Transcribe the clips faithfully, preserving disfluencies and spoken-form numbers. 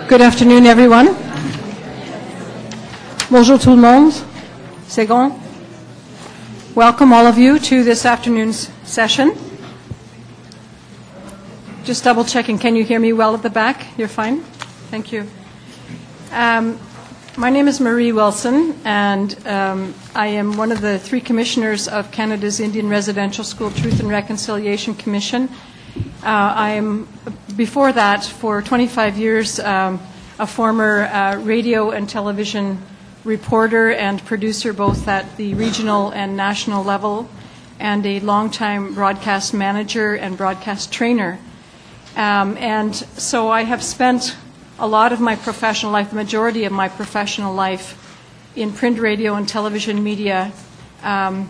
Good afternoon, everyone. Bonjour tout le monde. C'est bon? Welcome, all of you, to this afternoon's session. Just double checking. Can you hear me well at the back? You're fine? Thank you. Um, my name is Marie Wilson, and um, I am one of the three commissioners of Canada's Indian Residential School Truth and Reconciliation Commission. Uh, I am, before that, for twenty-five years, um, a former uh, radio and television reporter and producer both at the regional and national level, and a longtime broadcast manager and broadcast trainer. Um, and so I have spent a lot of my professional life, the majority of my professional life, in print, radio, and television media, um,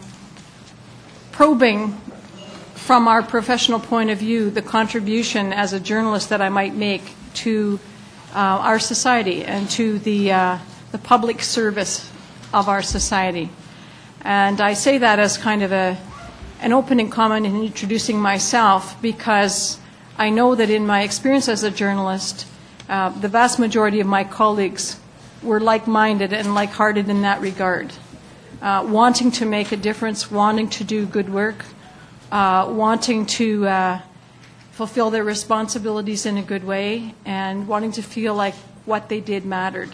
probing from our professional point of view the contribution as a journalist that I might make to uh, our society and to the, uh, the public service of our society. And I say that as kind of a, an opening comment in introducing myself, because I know that in my experience as a journalist, uh, the vast majority of my colleagues were like-minded and like-hearted in that regard, uh, wanting to make a difference, wanting to do good work, uh, wanting to uh, fulfill their responsibilities in a good way, and wanting to feel like what they did mattered.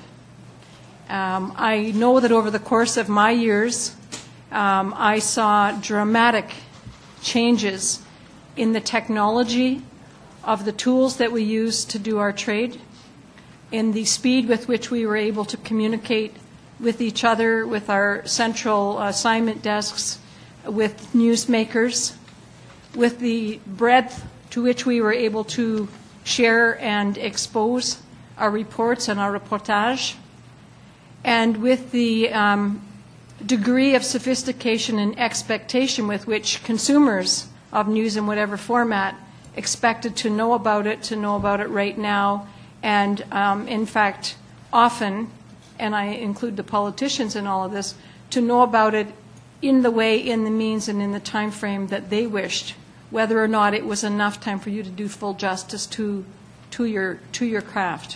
Um, I know that over the course of my years, um, I saw dramatic changes in the technology of the tools that we use to do our trade, in the speed with which we were able to communicate with each other, with our central assignment desks, with newsmakers, with the breadth to which we were able to share and expose our reports and our reportage, and with the um, degree of sophistication and expectation with which consumers of news in whatever format expected to know about it, to know about it right now, and um, in fact, often, and I include the politicians in all of this, to know about it in the way, in the means, and in the time frame that they wished, whether or not it was enough time for you to do full justice to, to, your, to your craft.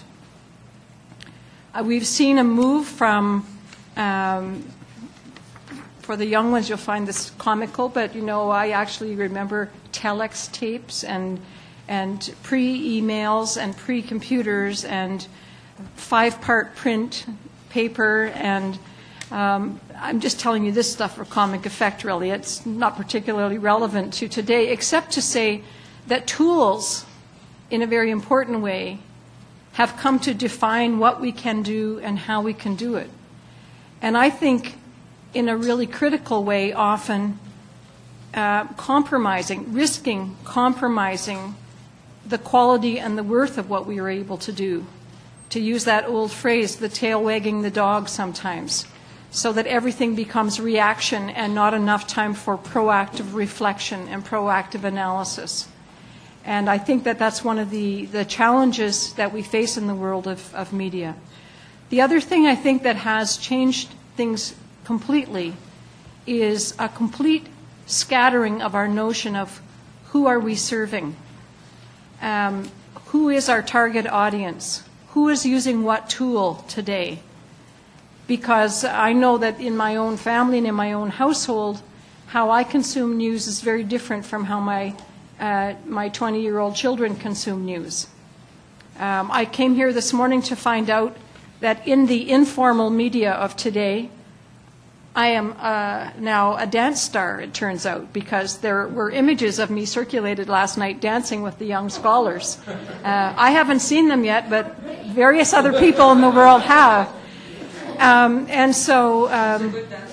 Uh, we've seen a move from, um, for the young ones you'll find this comical, but you know, I actually remember telex tapes and, and pre-emails and pre-computers and five-part print paper, and um, I'm just telling you this stuff for comic effect, really. It's not particularly relevant to today, except to say that tools, in a very important way, have come to define what we can do and how we can do it. And I think in a really critical way, often uh, compromising, risking compromising the quality and the worth of what we are able to do. To use that old phrase, the tail wagging the dog sometimes, so that everything becomes reaction and not enough time for proactive reflection and proactive analysis. And I think that that's one of the, the challenges that we face in the world of, of media. The other thing I think that has changed things completely is a complete scattering of our notion of who are we serving, um, who is our target audience, who is using what tool today. Because I know that in my own family and in my own household, how I consume news is very different from how my uh, my twenty-year-old children consume news. Um, I came here this morning to find out that in the informal media of today, I am uh, now a dance star, it turns out, because there were images of me circulated last night dancing with the young scholars. Uh, I haven't seen them yet, but various other people in the world have. Um, and so um,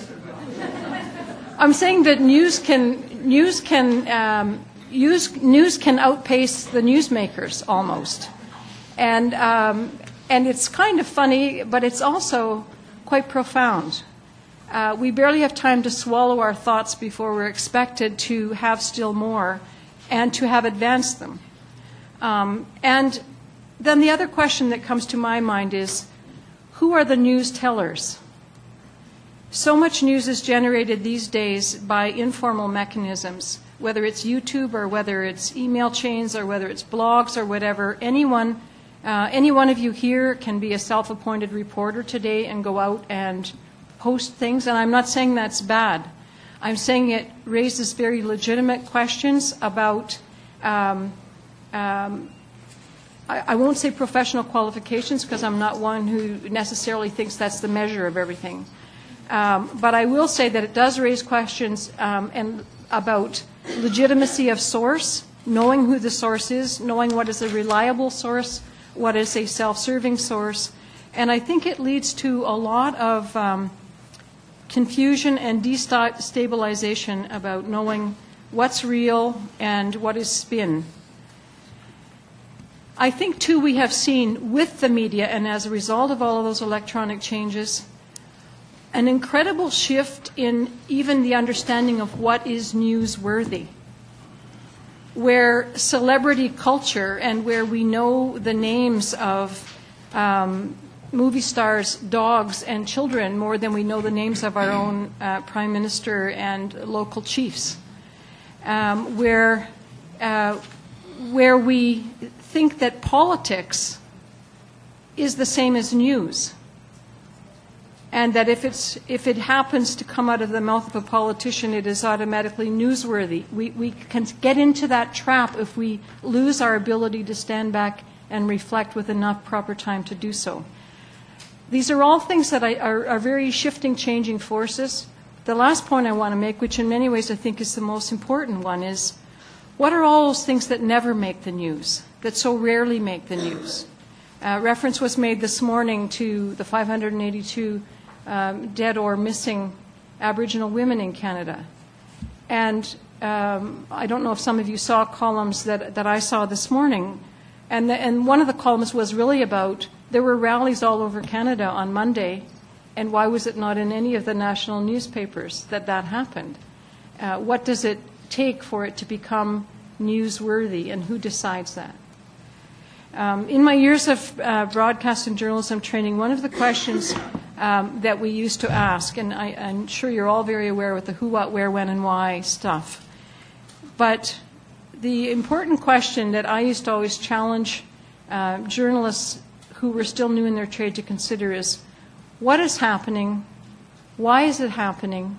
I'm saying that news can news can um, use, news can outpace the newsmakers almost, and um, and it's kind of funny, but it's also quite profound. Uh, we barely have time to swallow our thoughts before we're expected to have still more and to have advanced them. Um, and then the other question that comes to my mind is, who are the news tellers? So much news is generated these days by informal mechanisms, whether it's YouTube or whether it's email chains or whether it's blogs or whatever. Anyone Uh, any one of you here can be a self-appointed reporter today and go out and post things, and I'm not saying that's bad. I'm saying it raises very legitimate questions about, um, um, I, I won't say professional qualifications because I'm not one who necessarily thinks that's the measure of everything. Um, but I will say that it does raise questions um, and about legitimacy of source, knowing who the source is, knowing what is a reliable source, what is a self-serving source. And I think it leads to a lot of um, confusion and destabilization about knowing what's real and what is spin. I think, too, we have seen with the media, and as a result of all of those electronic changes, an incredible shift in even the understanding of what is newsworthy, where celebrity culture and where we know the names of um, movie stars, dogs, and children more than we know the names of our own uh, prime minister and local chiefs, um, where, uh, where we think that politics is the same as news. And that if, it's, if it happens to come out of the mouth of a politician, it is automatically newsworthy. We, we can get into that trap if we lose our ability to stand back and reflect with enough proper time to do so. These are all things that I, are, are very shifting, changing forces. The last point I want to make, which in many ways I think is the most important one, is what are all those things that never make the news, that so rarely make the news? Uh, reference was made this morning to the five hundred eighty-two Um, dead or missing Aboriginal women in Canada. And um, I don't know if some of you saw columns that, that I saw this morning. And, the, and one of the columns was really about, there were rallies all over Canada on Monday, and why was it not in any of the national newspapers that that happened? Uh, what does it take for it to become newsworthy, and who decides that? Um, in my years of uh, broadcast and journalism training, one of the questions um, that we used to ask, and I, I'm sure you're all very aware with the who, what, where, when, and why stuff, but the important question that I used to always challenge uh, journalists who were still new in their trade to consider is, what is happening, why is it happening,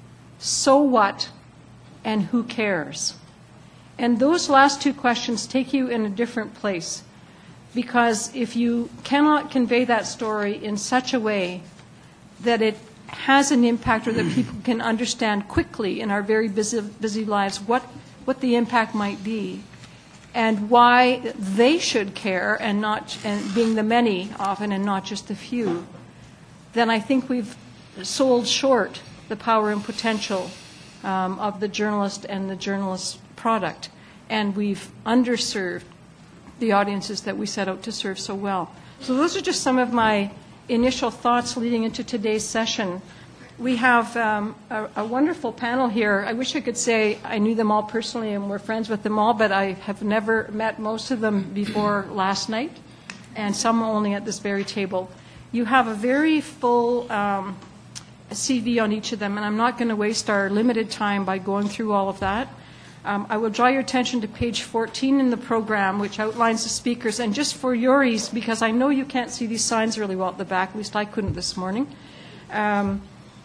so what, and who cares? And those last two questions take you in a different place. Because if you cannot convey that story in such a way that it has an impact or that people can understand quickly in our very busy, busy lives what, what the impact might be and why they should care and not, and being the many often and not just the few, then I think we've sold short the power and potential um, of the journalist and the journalist's product. And we've underserved the audiences that we set out to serve so well. So those are just some of my initial thoughts leading into today's session. We have um, a, a wonderful panel here. I wish I could say I knew them all personally and we're friends with them all, but I have never met most of them before last night, and some only at this very table. You have a very full um, C V on each of them, and I'm not going to waste our limited time by going through all of that. Um, I will draw your attention to page fourteen in the program, which outlines the speakers. And just for your ease, because I know you can't see these signs really well at the back, at least I couldn't this morning, um,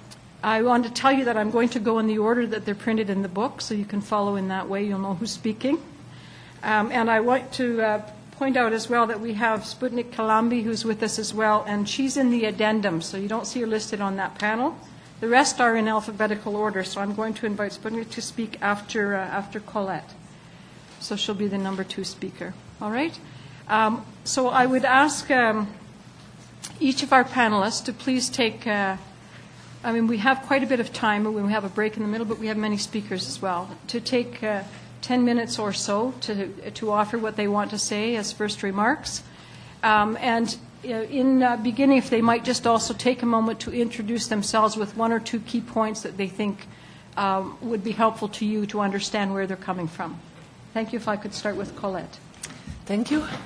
I want to tell you that I'm going to go in the order that they're printed in the book, so you can follow in that way. You'll know who's speaking. Um, and I want to uh, point out as well that we have Sputnik Kalambi, who's with us as well, and she's in the addendum, so you don't see her listed on that panel. The rest are in alphabetical order, so I'm going to invite Sputnik to speak after, uh, after Colette. So she'll be the number two speaker. All right? Um, so I would ask um, each of our panelists to please take, uh, I mean, we have quite a bit of time, but we have a break in the middle, but we have many speakers as well, to take uh, ten minutes or so to, to offer what they want to say as first remarks. Um, and in uh, beginning, if they might just also take a moment to introduce themselves with one or two key points that they think um, would be helpful to you to understand where they're coming from. Thank you. If I could start with Colette. Thank you.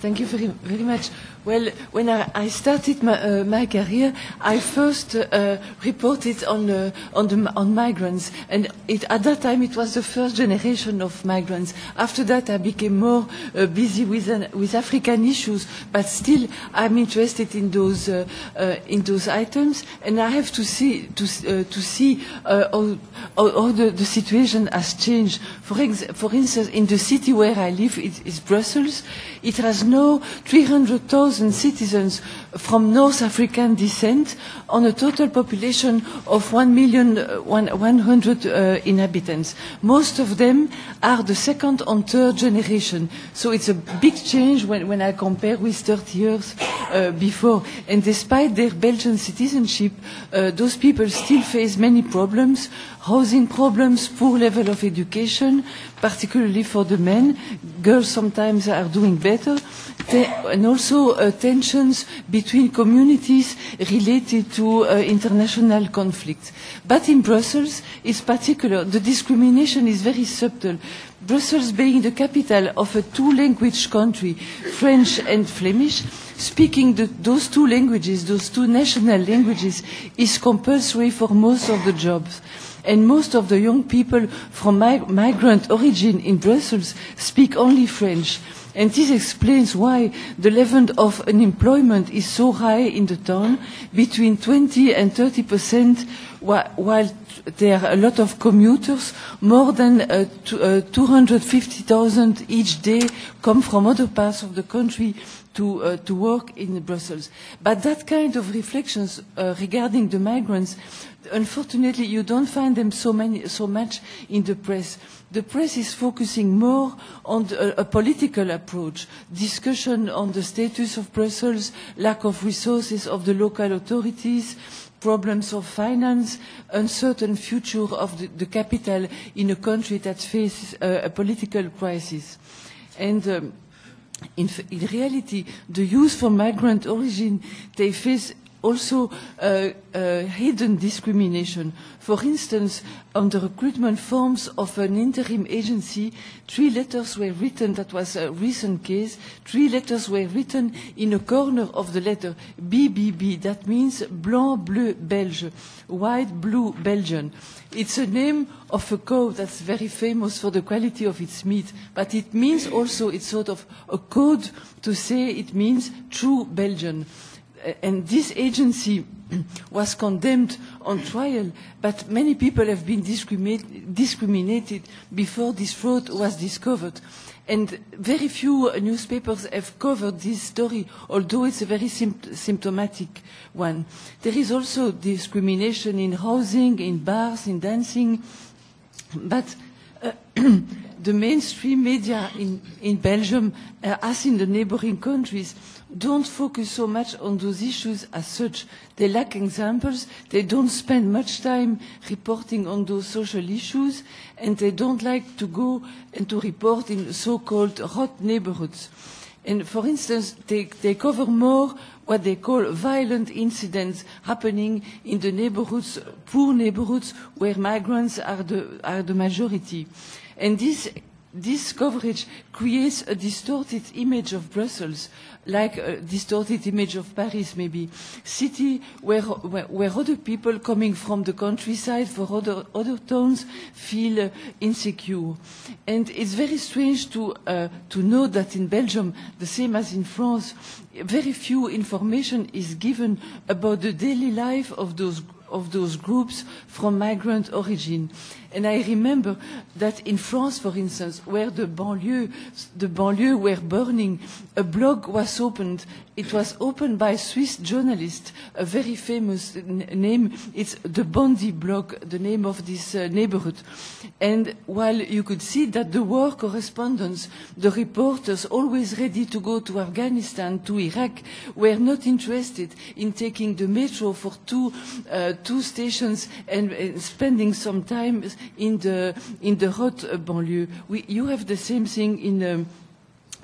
Thank you very, very much. Well, when I, I started my, uh, my career, I first uh, reported on, uh, on, the, on migrants, and it, at that time it was the first generation of migrants. After that, I became more uh, busy with, uh, with African issues, but still I'm interested in those, uh, uh, in those items, and I have to see, to, uh, to see uh, how, how, how the, the situation has changed. For, ex for instance, in the city where I live, it is Brussels. It has now three hundred thousand citizens from North African descent on a total population of one million one hundred uh, inhabitants. Most of them are the second and third generation. So it's a big change when, when I compare with thirty years uh, before. And despite their Belgian citizenship, uh, those people still face many problems. Housing problems, poor level of education, particularly for the men. Girls sometimes are doing better. Te and also uh, tensions between communities related to uh, international conflict. But in Brussels, it's particular. The discrimination is very subtle. Brussels being the capital of a two-language country, French and Flemish, speaking the, those two languages, those two national languages, is compulsory for most of the jobs. And most of the young people from mig migrant origin in Brussels speak only French. And this explains why the level of unemployment is so high in the town, between twenty and thirty percent, wh while there are a lot of commuters. More than uh, uh, two hundred fifty thousand each day come from other parts of the country to, uh, to work in Brussels. But that kind of reflections uh, regarding the migrants, unfortunately, you don't find them so, many, so much in the press. The press is focusing more on the, a political approach, discussion on the status of Brussels, lack of resources of the local authorities, problems of finance, uncertain future of the, the capital in a country that faces uh, a political crisis. And um, in, in reality, the youth from migrant origin, they face also uh, uh, hidden discrimination. For instance, on the recruitment forms of an interim agency, three letters were written, that was a recent case, three letters were written in a corner of the letter, B B B, that means Blanc, Bleu, Belge, White, Blue, Belgian. It's a name of a cow that's very famous for the quality of its meat, but it means also, it's sort of a code to say it means true Belgian. And this agency was condemned on trial, but many people have been discriminate, discriminated before this fraud was discovered. And very few newspapers have covered this story, although it's a very sympt symptomatic one. There is also discrimination in housing, in bars, in dancing, but uh, the mainstream media in, in Belgium, uh, as in the neighboring countries, don't focus so much on those issues as such. They lack examples, they don't spend much time reporting on those social issues, and they don't like to go and to report in so-called hot neighborhoods. And for instance, they, they cover more what they call violent incidents happening in the neighborhoods, poor neighborhoods, where migrants are the, are the majority. And this This coverage creates a distorted image of Brussels, like a distorted image of Paris maybe. City where, where, where other people coming from the countryside for other, other towns feel uh, insecure. And it's very strange to, uh, to know that in Belgium, the same as in France, very few information is given about the daily life of those of those groups from migrant origin. And I remember that in France, for instance, where the banlieue, the banlieue were burning, a blog was opened. It was opened by a Swiss journalist, a very famous n name. It's the Bondy blog, the name of this uh, neighborhood. And while you could see that the war correspondents, the reporters always ready to go to Afghanistan, to Iraq, were not interested in taking the metro for two, uh, two stations and uh, spending some time in the, in the hot uh, banlieue. We, you have the same thing in, um,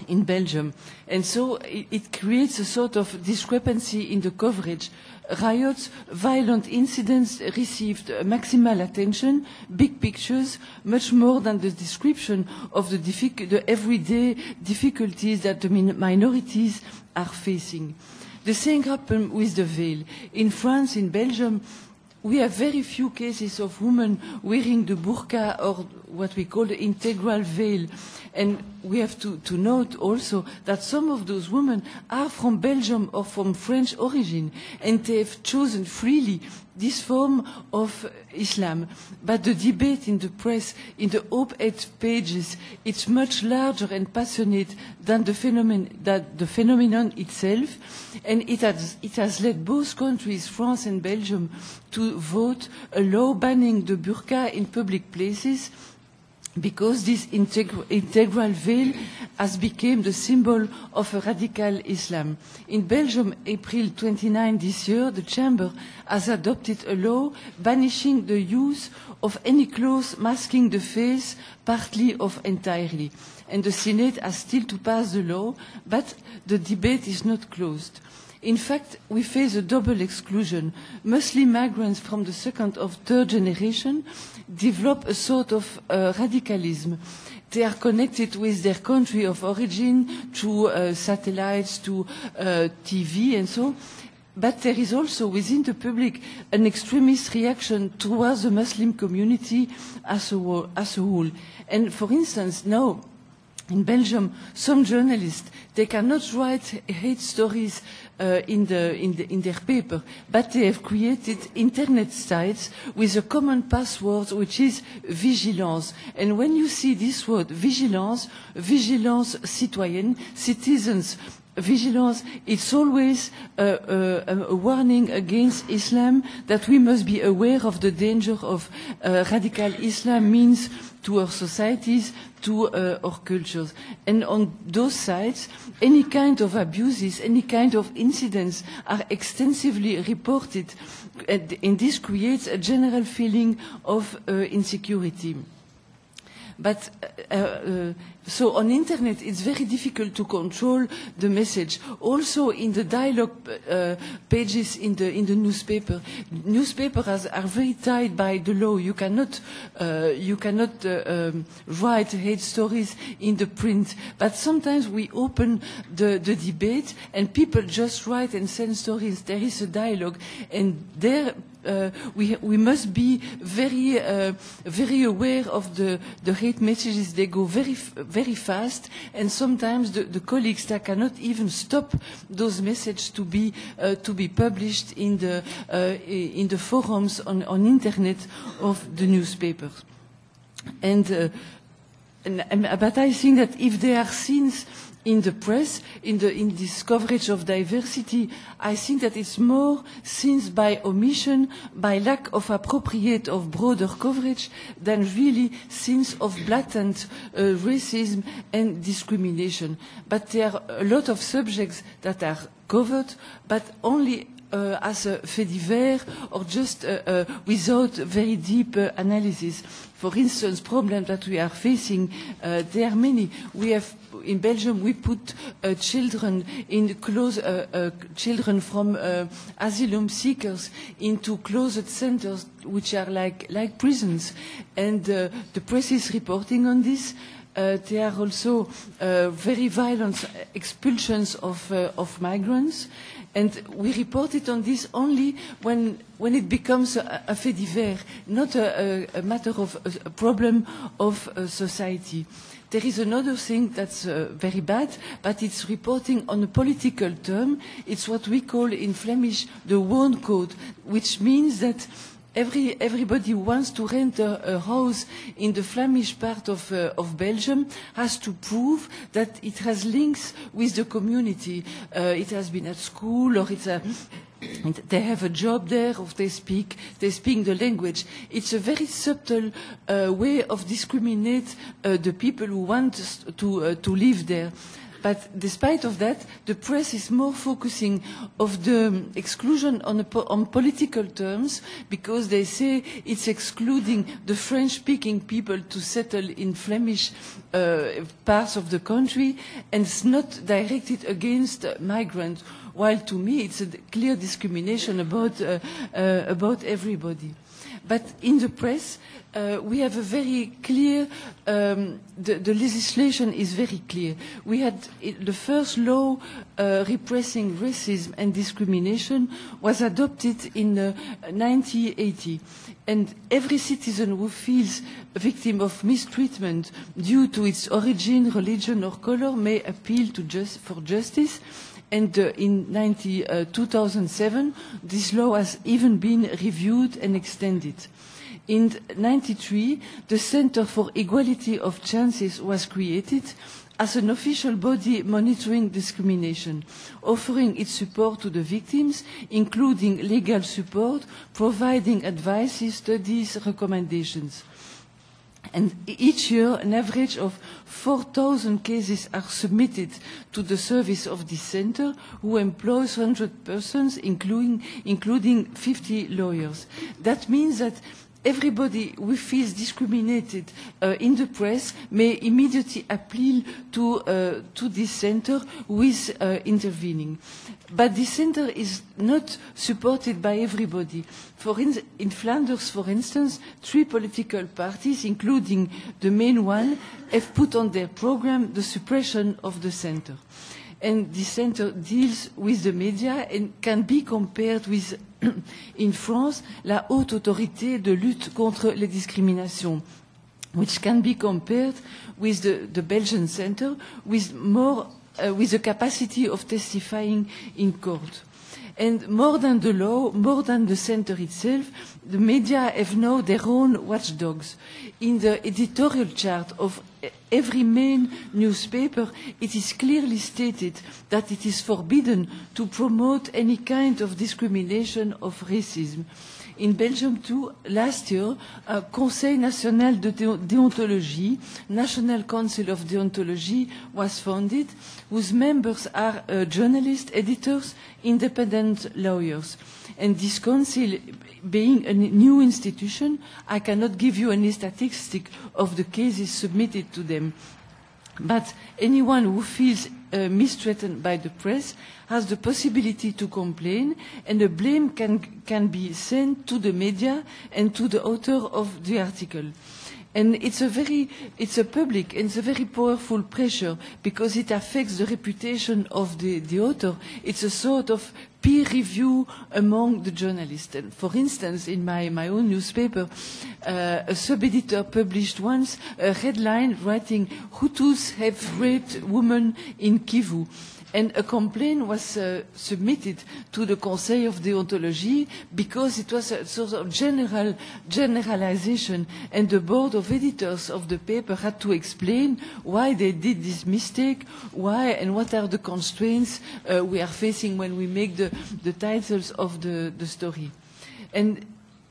in Belgium. And so it, it creates a sort of discrepancy in the coverage. Riots, violent incidents received maximal attention, big pictures, much more than the description of the, diffic- the everyday difficulties that the min- minorities are facing. The same happened with the veil. In France, in Belgium, we have very few cases of women wearing the burqa or what we call the integral veil. And we have to, to note also that some of those women are from Belgium or from French origin, and they have chosen freely this form of Islam. But the debate in the press, in the op-ed pages, it's much larger and passionate than the, phenomenon, that the phenomenon itself. And it has, it has led both countries, France and Belgium, to vote a law banning the burqa in public places, because this integ- integral veil has become the symbol of a radical Islam. In Belgium, April twenty-ninth this year, the Chamber has adopted a law banishing the use of any clothes masking the face, partly or entirely. And the Senate has still to pass the law, but the debate is not closed. In fact, we face a double exclusion. Muslim migrants from the second or third generation develop a sort of uh, radicalism. They are connected with their country of origin through uh, satellites, to uh, T V and so. But there is also within the public an extremist reaction towards the Muslim community as a whole. As a whole. And for instance, now, in Belgium, some journalists, they cannot write hate stories uh, in, the, in, the, in their paper, but they have created internet sites with a common password, which is vigilance. And when you see this word, vigilance, vigilance citoyenne, citizens, vigilance, it's always uh, uh, a warning against Islam, that we must be aware of the danger of uh, radical Islam means to our societies, to uh, our cultures. And on those sites, any kind of abuses, any kind of incidents are extensively reported, and, and this creates a general feeling of uh, insecurity. But uh, uh, so on internet, it's very difficult to control the message. Also, in the dialogue uh, pages in the in the newspaper, newspapers are very tied by the law. You cannot uh, you cannot uh, um, write hate stories in the print. But sometimes we open the the debate, and people just write and send stories. There is a dialogue, and there. Uh, we we must be very uh, very aware of the the hate messages. They go very very fast, and sometimes the, the colleagues that cannot even stop those messages to be uh, to be published in the uh, in the forums on on internet of the newspapers. And, uh, and, and but I think that if there are scenes in the press, in, the, in this coverage of diversity, I think that it's more sins by omission, by lack of appropriate of broader coverage, than really sins of blatant uh, racism and discrimination. But there are a lot of subjects that are covered, but only Uh, as a fait divers, or just uh, uh, without very deep uh, analysis. For instance, problems that we are facing, uh, there are many. We have, in Belgium, we put uh, children in close, uh, uh, children from uh, asylum seekers into closed centers, which are like, like prisons. And uh, the press is reporting on this. Uh, there are also uh, very violent expulsions of, uh, of migrants. And we reported on this only when, when it becomes a, a fait divers, not a, a, a matter of a, a problem of uh, society. There is another thing that's uh, very bad, but it's reporting on a political term. It's what we call in Flemish the wooncode, which means that Every, everybody who wants to rent a, a house in the Flemish part of, uh, of Belgium has to prove that it has links with the community. Uh, it has been at school, or it's a, they have a job there, or they speak, they speak the language. It's a very subtle uh, way of discriminate uh, the people who want to, uh, to live there. But despite of that, the press is more focusing of the exclusion on, a po on political terms, because they say it's excluding the French-speaking people to settle in Flemish uh, parts of the country, and it's not directed against uh, migrants, while to me it's a clear discrimination about, uh, uh, about everybody. But in the press, uh, we have a very clear, um, the, the legislation is very clear. We had it, the first law uh, repressing racism and discrimination was adopted in uh, nineteen eighty. And every citizen who feels a victim of mistreatment due to its origin, religion or color may appeal to just, for justice. And uh, in ninety, uh, two thousand seven, this law has even been reviewed and extended. In ninety-three, the Center for Equality of Chances was created as an official body monitoring discrimination, offering its support to the victims, including legal support, providing advice, studies, recommendations. And each year, an average of four thousand cases are submitted to the service of this center, who employs one hundred persons, including, including fifty lawyers. That means that everybody who feels discriminated uh, in the press may immediately appeal to, uh, to this center who is uh, intervening. But this center is not supported by everybody. For in, in Flanders, for instance, three political parties, including the main one, have put on their program the suppression of the center. And this center deals with the media and can be compared with, in France, la Haute Autorité de lutte contre les discriminations, which can be compared with the, the Belgian center with more, uh, with the capacity of testifying in court. And more than the law, more than the center itself, the media have now their own watchdogs. In the editorial chart of every main newspaper, it is clearly stated that it is forbidden to promote any kind of discrimination of racism. In Belgium too, last year, a Conseil National de Déontologie, National Council of Deontology, was founded, whose members are uh, journalists, editors, independent lawyers. And this council, being a new institution, I cannot give you any statistic of the cases submitted to them. But anyone who feels uh, mistreated by the press has the possibility to complain, and the blame can, can be sent to the media and to the author of the article. And it's a very, it's a public and it's a very powerful pressure, because it affects the reputation of the, the author. It's a sort of peer review among the journalists. And for instance, in my, my own newspaper, uh, a sub-editor published once a headline writing, Hutus have raped women in Kivu. And a complaint was uh, submitted to the Conseil of Deontology because it was a sort of general generalization, and the board of editors of the paper had to explain why they did this mistake, why and what are the constraints uh, we are facing when we make the, the titles of the, the story. And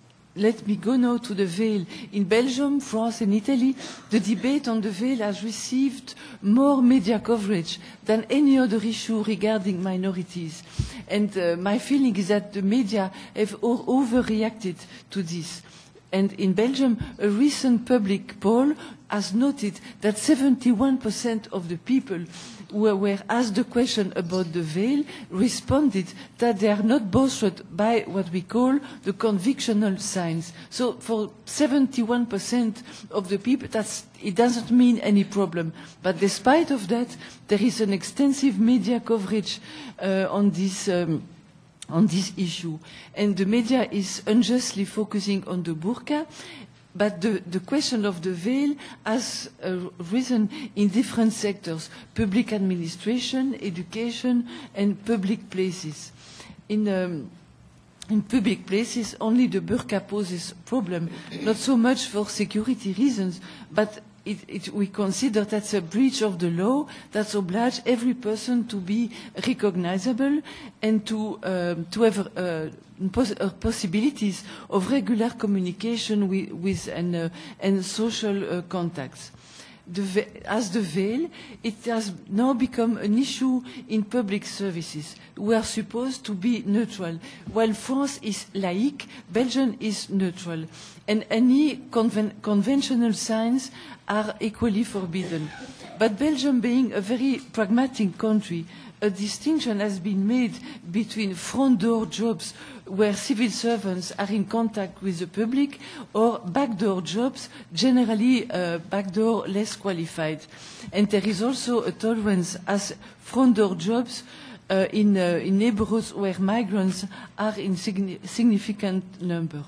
let me go now to the veil. In Belgium, France and Italy, the debate on the veil has received more media coverage than any other issue regarding minorities. And uh, my feeling is that the media have overreacted to this. And in Belgium, a recent public poll has noted that seventy-one percent of the people who were asked the question about the veil responded that they are not bothered by what we call the convictional signs. So for seventy-one percent of the people, that's, it doesn't mean any problem. But despite of that, there is an extensive media coverage uh, on this um, on this issue. And the media is unjustly focusing on the burqa, but the, the question of the veil has uh, risen in different sectors: public administration, education, and public places. In, um, in public places, only the burqa poses a problem, not so much for security reasons, but It, it, we consider that's a breach of the law that obliges every person to be recognizable and to, um, to have uh, pos uh, possibilities of regular communication with, with and, uh, and social uh, contacts. the, as the veil, it has now become an issue in public services. We are supposed to be neutral. While France is laïque, Belgium is neutral. And any conven conventional signs are equally forbidden. But Belgium being a very pragmatic country, a distinction has been made between front door jobs where civil servants are in contact with the public or backdoor jobs, generally uh, backdoor less qualified. And there is also a tolerance as front door jobs uh, in, uh, in neighborhoods where migrants are in signi significant number.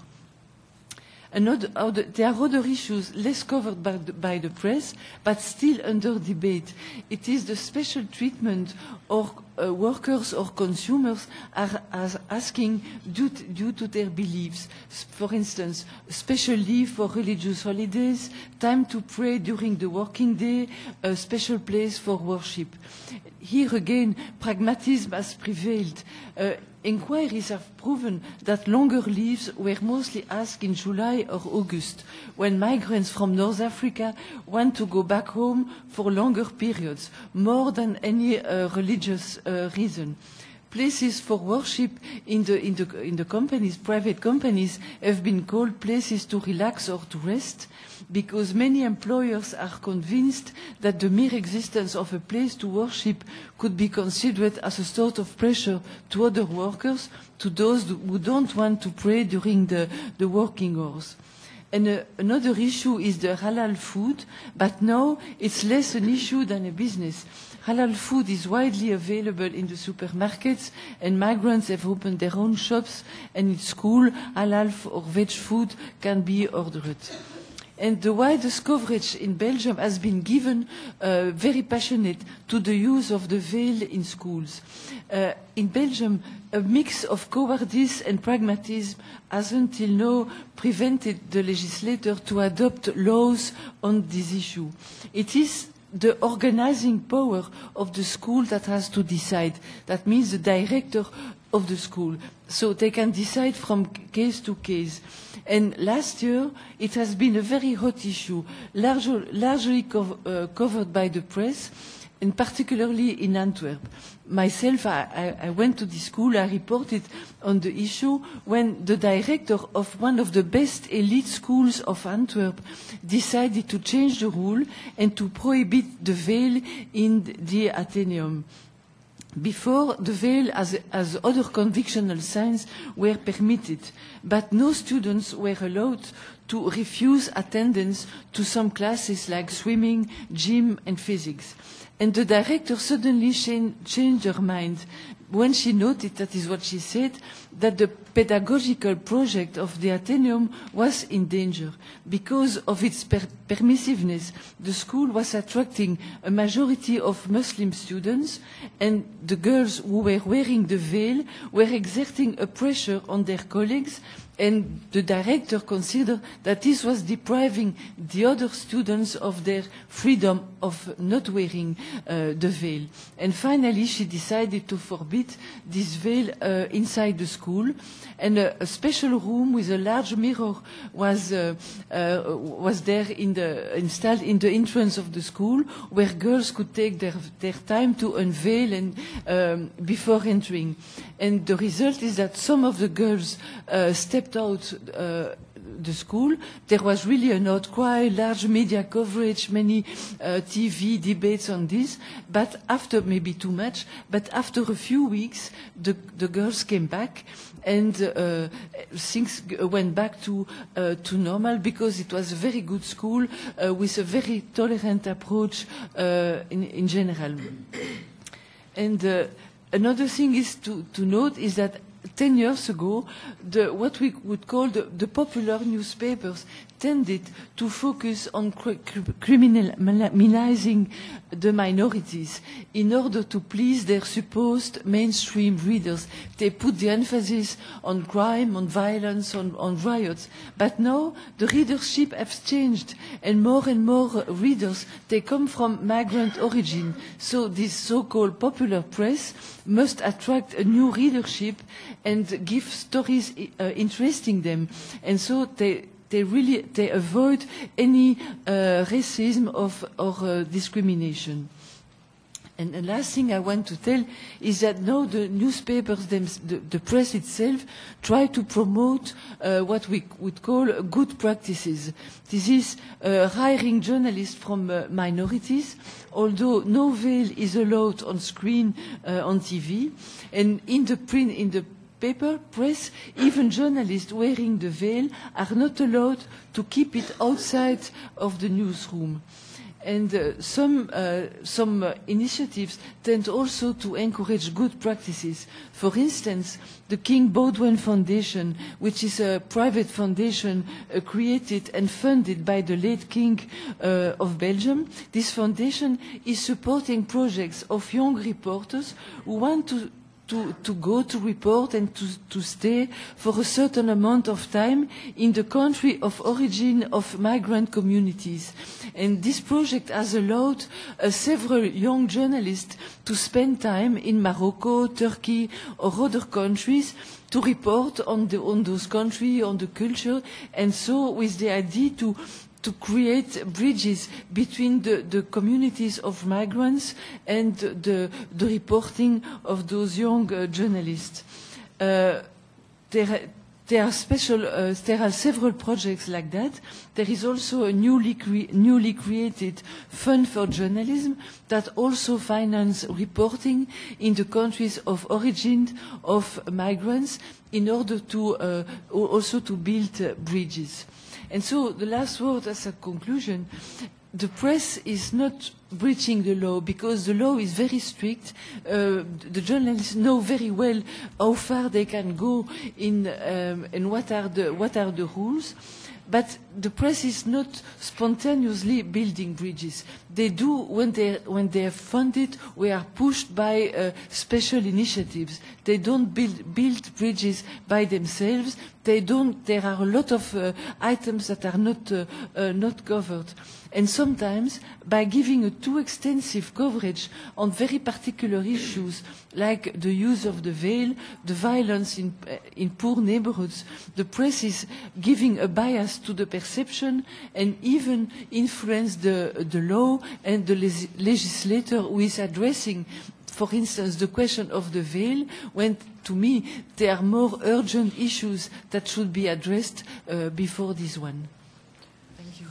Another, other, there are other issues less covered by the, by the press, but still under debate. It is the special treatment or uh, workers or consumers are, are asking due to, due to their beliefs. For instance, special leave for religious holidays, time to pray during the working day, a special place for worship. Here again, pragmatism has prevailed. Uh, Inquiries have proven that longer leaves were mostly asked in July or August, when migrants from North Africa want to go back home for longer periods, more than any uh, religious uh, reason. Places for worship in the, in, the, in the companies, private companies, have been called places to relax or to rest, because many employers are convinced that the mere existence of a place to worship could be considered as a sort of pressure to other workers, to those who don't want to pray during the, the working hours. And uh, another issue is the halal food, but now it's less an issue than a business. Halal food is widely available in the supermarkets, and migrants have opened their own shops, and in school, halal or veg food can be ordered. And the widest coverage in Belgium has been given, uh, very passionate, to the use of the veil in schools. Uh, in Belgium, a mix of cowardice and pragmatism has until now prevented the legislator to adopt laws on this issue. It is the organizing power of the school that has to decide. That means the director of the school. So they can decide from case to case. And last year, it has been a very hot issue, largely, largely co uh, covered by the press, and particularly in Antwerp. Myself, I, I went to the school, I reported on the issue when the director of one of the best elite schools of Antwerp decided to change the rule and to prohibit the veil in the Athenaeum. Before, the veil as, as other convictional signs were permitted, but no students were allowed to refuse attendance to some classes like swimming, gym and physics. And the director suddenly changed her mind when she noted, that is what she said, that the pedagogical project of the Athenaeum was in danger. Because of its per permissiveness, the school was attracting a majority of Muslim students, and the girls who were wearing the veil were exerting a pressure on their colleagues, and the director considered that this was depriving the other students of their freedom of not wearing uh, the veil. And finally, she decided to forbid this veil uh, inside the school, and a, a special room with a large mirror was uh, uh, was there in the installed in the entrance of the school, where girls could take their their time to unveil and um, before entering. And the result is that some of the girls uh, stepped out uh, the school. There was really an outcry, large media coverage, many uh, T V debates on this. But after, maybe too much, but after a few weeks, the, the girls came back, and uh, things went back to, uh, to normal, because it was a very good school uh, with a very tolerant approach uh, in, in general. And uh, another thing is to, to note is that ten years ago, the, what we would call the, the popular newspapers tended to focus on cr criminalizing the minorities in order to please their supposed mainstream readers. They put the emphasis on crime, on violence, on, on riots. But now the readership has changed, and more and more readers, they come from migrant origin. So this so-called popular press must attract a new readership and give stories uh, interesting them. And so they they really they avoid any uh, racism of, or uh, discrimination. And the last thing I want to tell is that now the newspapers, them, the, the press itself, try to promote uh, what we would call good practices. This is uh, hiring journalists from uh, minorities, although no veil is allowed on screen uh, on T V, and in the print, in the paper press, even journalists wearing the veil are not allowed to keep it outside of the newsroom. And uh, some, uh, some uh, initiatives tend also to encourage good practices. For instance, the King Baudouin Foundation, which is a private foundation uh, created and funded by the late King uh, of Belgium. This foundation is supporting projects of young reporters who want to To, to go to report and to, to stay for a certain amount of time in the country of origin of migrant communities. And this project has allowed uh, several young journalists to spend time in Morocco, Turkey, or other countries to report on, the, on those countries, on the culture, and so with the idea to to create bridges between the, the communities of migrants and the, the reporting of those young uh, journalists. Uh, there, there are special, uh, there are several projects like that. There is also a newly, cre- newly created fund for journalism that also finances reporting in the countries of origin of migrants in order to uh, also to build uh, bridges. And so the last word as a conclusion, the press is not breaching the law because the law is very strict. Uh, the journalists know very well how far they can go in um, and what are the what are the rules. But the press is not spontaneously building bridges. They do when they when they are funded or are pushed by uh, special initiatives. They don't build build bridges by themselves. They don't. There are a lot of uh, items that are not uh, uh, not covered. And sometimes, by giving a too extensive coverage on very particular issues, like the use of the veil, the violence in, uh, in poor neighborhoods, the press is giving a bias to the perception and even influence the, the law and the leg- legislator who is addressing, for instance, the question of the veil, when, to me, there are more urgent issues that should be addressed uh, before this one. Thank you.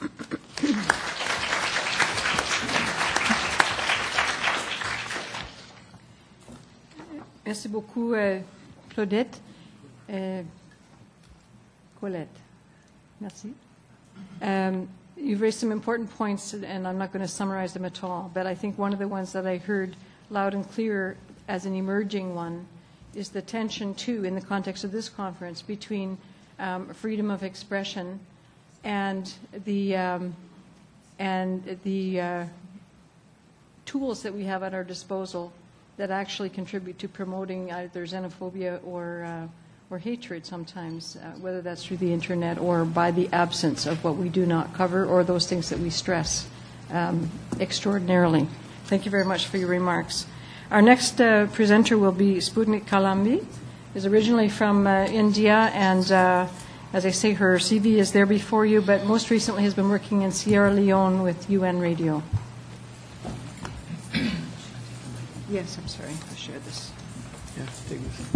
Merci beaucoup, euh, Claudette. Euh, Colette. Merci. Um, you've raised some important points, and I'm not going to summarize them at all, but I think one of the ones that I heard loud and clear as an emerging one is the tension, too, in the context of this conference, between um, freedom of expression and the um, and the uh, tools that we have at our disposal that actually contribute to promoting either xenophobia or uh, or hatred sometimes, uh, whether that's through the internet or by the absence of what we do not cover or those things that we stress um, extraordinarily. Thank you very much for your remarks. Our next uh, presenter will be Sputnik Kalambi. Is originally from uh, India, and uh, as I say, her C V is there before you, but most recently has been working in Sierra Leone with U N Radio. Yes, I'm sorry. I'll share this. Yeah, take this.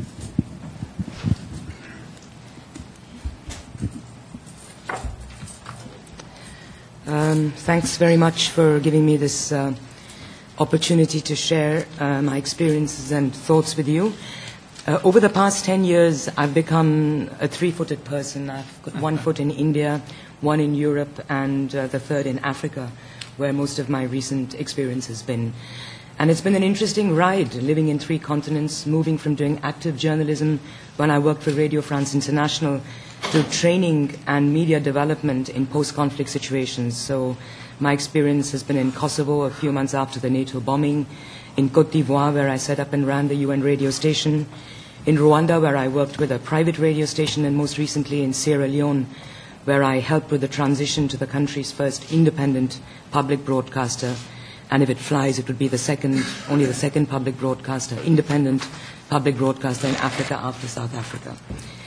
Um, thanks very much for giving me this uh, opportunity to share uh, my experiences and thoughts with you. Uh, over the past ten years, I've become a three-footed person. I've got one foot in India, one in Europe, and uh, the third in Africa, where most of my recent experience has been. And it's been an interesting ride, living in three continents, moving from doing active journalism when I worked for Radio France International to training and media development in post-conflict situations. So my experience has been in Kosovo a few months after the NATO bombing, in Côte d'Ivoire, where I set up and ran the U N radio station, in Rwanda, where I worked with a private radio station, and most recently in Sierra Leone, where I helped with the transition to the country's first independent public broadcaster. And if it flies, it would be the second, only the second public broadcaster, independent public broadcaster in Africa after South Africa.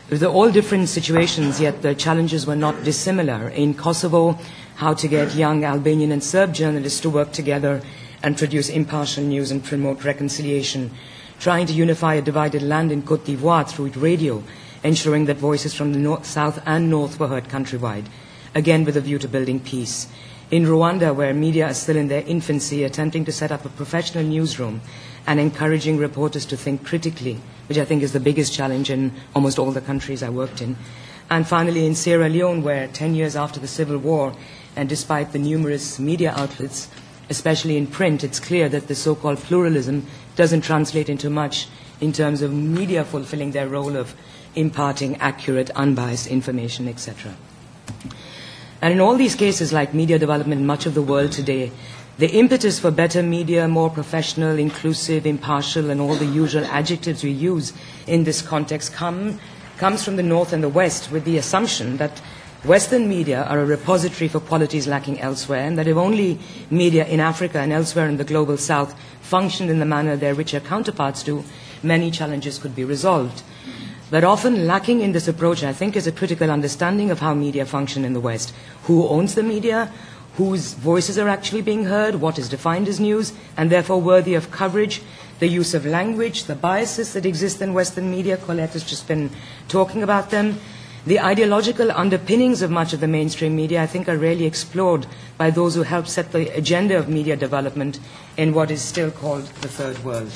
They're all different situations, yet the challenges were not dissimilar. In Kosovo, how to get young Albanian and Serb journalists to work together and produce impartial news and promote reconciliation. Trying to unify a divided land in Côte d'Ivoire through radio, ensuring that voices from the north, south and north were heard countrywide, again with a view to building peace. In Rwanda, where media are still in their infancy, attempting to set up a professional newsroom and encouraging reporters to think critically, which I think is the biggest challenge in almost all the countries I worked in. And finally, in Sierra Leone, where ten years after the civil war, and despite the numerous media outlets, especially in print, it's clear that the so-called pluralism doesn't translate into much in terms of media fulfilling their role of imparting accurate, unbiased information, et cetera. And in all these cases, like media development in much of the world today, the impetus for better media, more professional, inclusive, impartial, and all the usual adjectives we use in this context come, comes from the North and the West, with the assumption that Western media are a repository for qualities lacking elsewhere, and that if only media in Africa and elsewhere in the global South functioned in the manner their richer counterparts do, many challenges could be resolved. But often lacking in this approach, I think, is a critical understanding of how media function in the West. Who owns the media? Whose voices are actually being heard? What is defined as news, and therefore worthy of coverage? The use of language, the biases that exist in Western media, Colette has just been talking about them. The ideological underpinnings of much of the mainstream media, I think, are rarely explored by those who help set the agenda of media development in what is still called the Third World.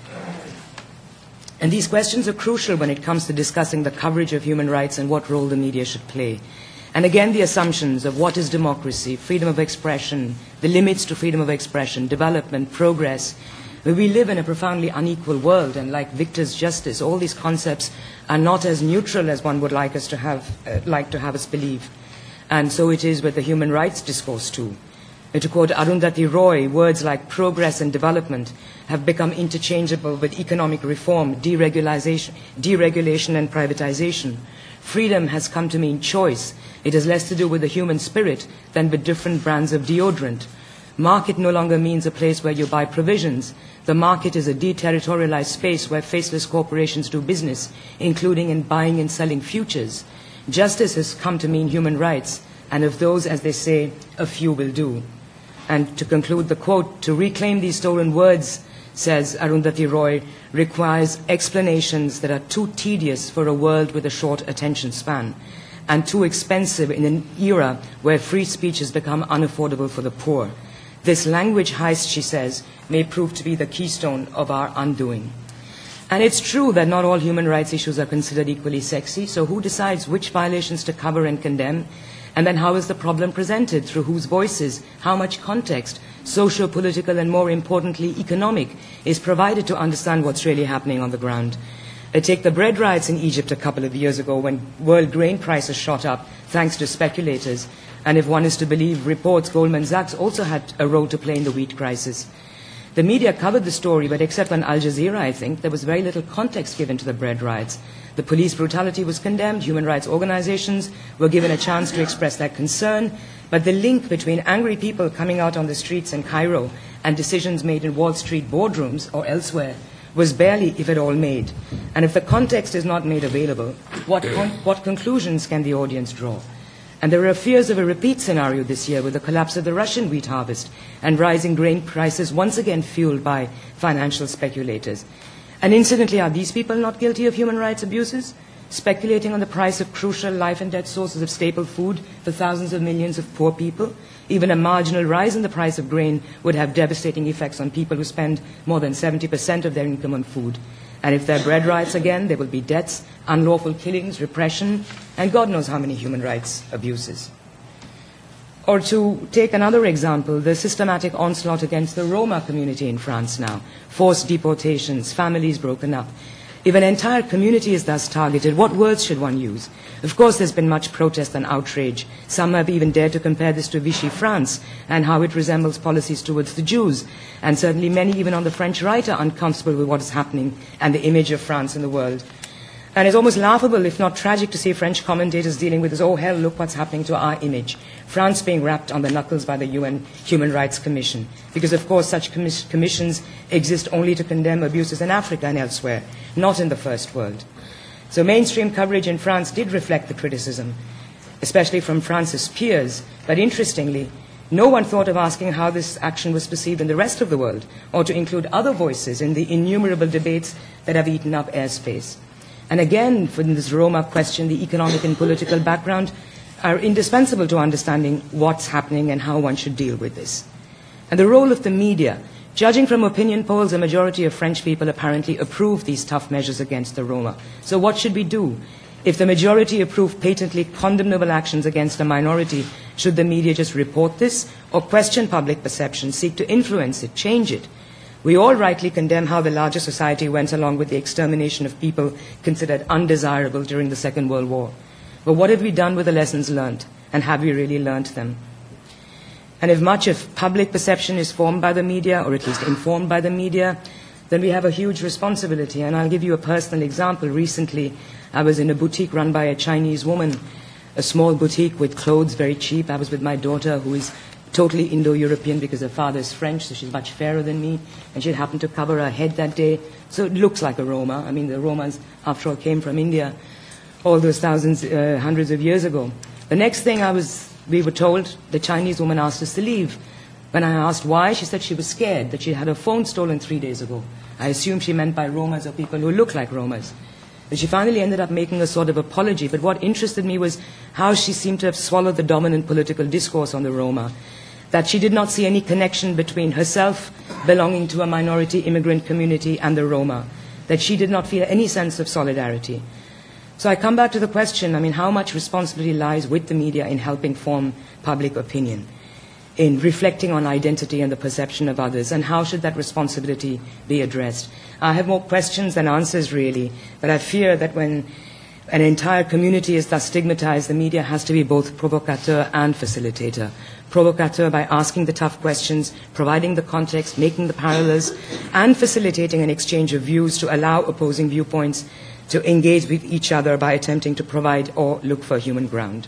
And these questions are crucial when it comes to discussing the coverage of human rights and what role the media should play. And again, the assumptions of what is democracy, freedom of expression, the limits to freedom of expression, development, progress. We live in a profoundly unequal world, and like Victor's justice, all these concepts are not as neutral as one would like us to have, uh, like to have us believe. And so it is with the human rights discourse too. And to quote Arundhati Roy, words like progress and development have become interchangeable with economic reform, deregulation, deregulation and privatization. Freedom has come to mean choice. It has less to do with the human spirit than with different brands of deodorant. Market no longer means a place where you buy provisions. The market is a deterritorialized space where faceless corporations do business, including in buying and selling futures. Justice has come to mean human rights, and of those, as they say, a few will do. And to conclude the quote, to reclaim these stolen words, says Arundhati Roy, requires explanations that are too tedious for a world with a short attention span, and too expensive in an era where free speech has become unaffordable for the poor. This language heist, she says, may prove to be the keystone of our undoing. And it's true that not all human rights issues are considered equally sexy, so who decides which violations to cover and condemn? And then how is the problem presented? Through whose voices? How much context, socio-political and more importantly economic, is provided to understand what's really happening on the ground? Uh, take the bread riots in Egypt a couple of years ago when world grain prices shot up thanks to speculators. And if one is to believe reports, Goldman Sachs also had a role to play in the wheat crisis. The media covered the story, but except on Al Jazeera, I think, there was very little context given to the bread riots. The police brutality was condemned, human rights organizations were given a chance to express their concern, but the link between angry people coming out on the streets in Cairo and decisions made in Wall Street boardrooms or elsewhere was barely, if at all, made. And if the context is not made available, what, con- what conclusions can the audience draw? And there are fears of a repeat scenario this year with the collapse of the Russian wheat harvest and rising grain prices once again fueled by financial speculators. And incidentally, are these people not guilty of human rights abuses? Speculating on the price of crucial life and death sources of staple food for thousands of millions of poor people? Even a marginal rise in the price of grain would have devastating effects on people who spend more than seventy percent of their income on food. And if there are bread riots again, there will be deaths, unlawful killings, repression, and God knows how many human rights abuses. Or to take another example, the systematic onslaught against the Roma community in France now, forced deportations, families broken up. If an entire community is thus targeted, what words should one use? Of course, there's been much protest and outrage. Some have even dared to compare this to Vichy France and how it resembles policies towards the Jews. And certainly many, even on the French right, are uncomfortable with what is happening and the image of France in the world. And it's almost laughable, if not tragic, to see French commentators dealing with this, oh hell, look what's happening to our image. France being wrapped on the knuckles by the U N Human Rights Commission. Because, of course, such commis- commissions exist only to condemn abuses in Africa and elsewhere, not in the First World. So mainstream coverage in France did reflect the criticism, especially from France's peers. But interestingly, no one thought of asking how this action was perceived in the rest of the world, or to include other voices in the innumerable debates that have eaten up airspace. And again, for this Roma question, the economic and political background are indispensable to understanding what's happening and how one should deal with this. And the role of the media. Judging from opinion polls, a majority of French people apparently approve these tough measures against the Roma. So what should we do? If the majority approve patently condemnable actions against a minority, should the media just report this or question public perception, seek to influence it, change it? We all rightly condemn how the larger society went along with the extermination of people considered undesirable during the Second World War. But what have we done with the lessons learned? And have we really learned them? And if much of public perception is formed by the media, or at least informed by the media, then we have a huge responsibility. And I'll give you a personal example. Recently, I was in a boutique run by a Chinese woman, a small boutique with clothes very cheap. I was with my daughter, who is totally Indo-European because her father is French, so she's much fairer than me. And she happened to cover her head that day. So it looks like a Roma. I mean, the Romas, after all, came from India all those thousands, uh, hundreds of years ago. The next thing I was... we were told, the Chinese woman asked us to leave. When I asked why, she said she was scared, that she had her phone stolen three days ago. I assumed she meant by Romas or people who look like Romas. But she finally ended up making a sort of apology. But what interested me was how she seemed to have swallowed the dominant political discourse on the Roma, that she did not see any connection between herself belonging to a minority immigrant community and the Roma, that she did not feel any sense of solidarity. So I come back to the question, I mean, how much responsibility lies with the media in helping form public opinion, in reflecting on identity and the perception of others, and how should that responsibility be addressed? I have more questions than answers, really, but I fear that when an entire community is thus stigmatized, the media has to be both provocateur and facilitator. Provocateur by asking the tough questions, providing the context, making the parallels, and facilitating an exchange of views to allow opposing viewpoints to engage with each other by attempting to provide or look for human ground.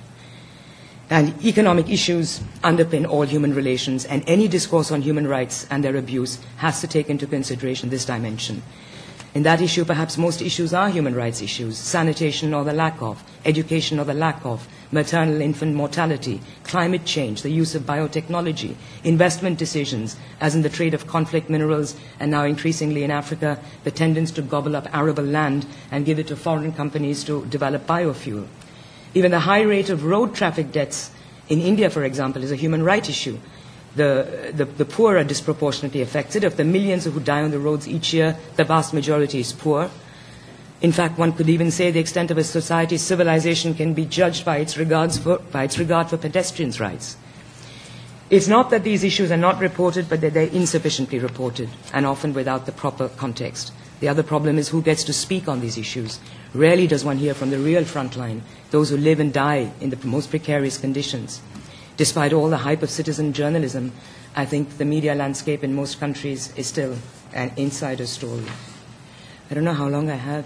And economic issues underpin all human relations, and any discourse on human rights and their abuse has to take into consideration this dimension. In that issue, perhaps most issues are human rights issues: sanitation or the lack of, education or the lack of, maternal infant mortality, climate change, the use of biotechnology, investment decisions, as in the trade of conflict minerals, and now increasingly in Africa, the tendency to gobble up arable land and give it to foreign companies to develop biofuel. Even the high rate of road traffic deaths in India, for example, is a human rights issue. The, the, the poor are disproportionately affected. Of the millions who die on the roads each year, the vast majority is poor. In fact, one could even say the extent of a society's civilization can be judged by its, regards for, by its regard for pedestrians' rights. It's not that these issues are not reported, but that they're insufficiently reported, and often without the proper context. The other problem is who gets to speak on these issues. Rarely does one hear from the real frontline, those who live and die in the most precarious conditions. Despite all the hype of citizen journalism, I think the media landscape in most countries is still an insider story. I don't know how long I have.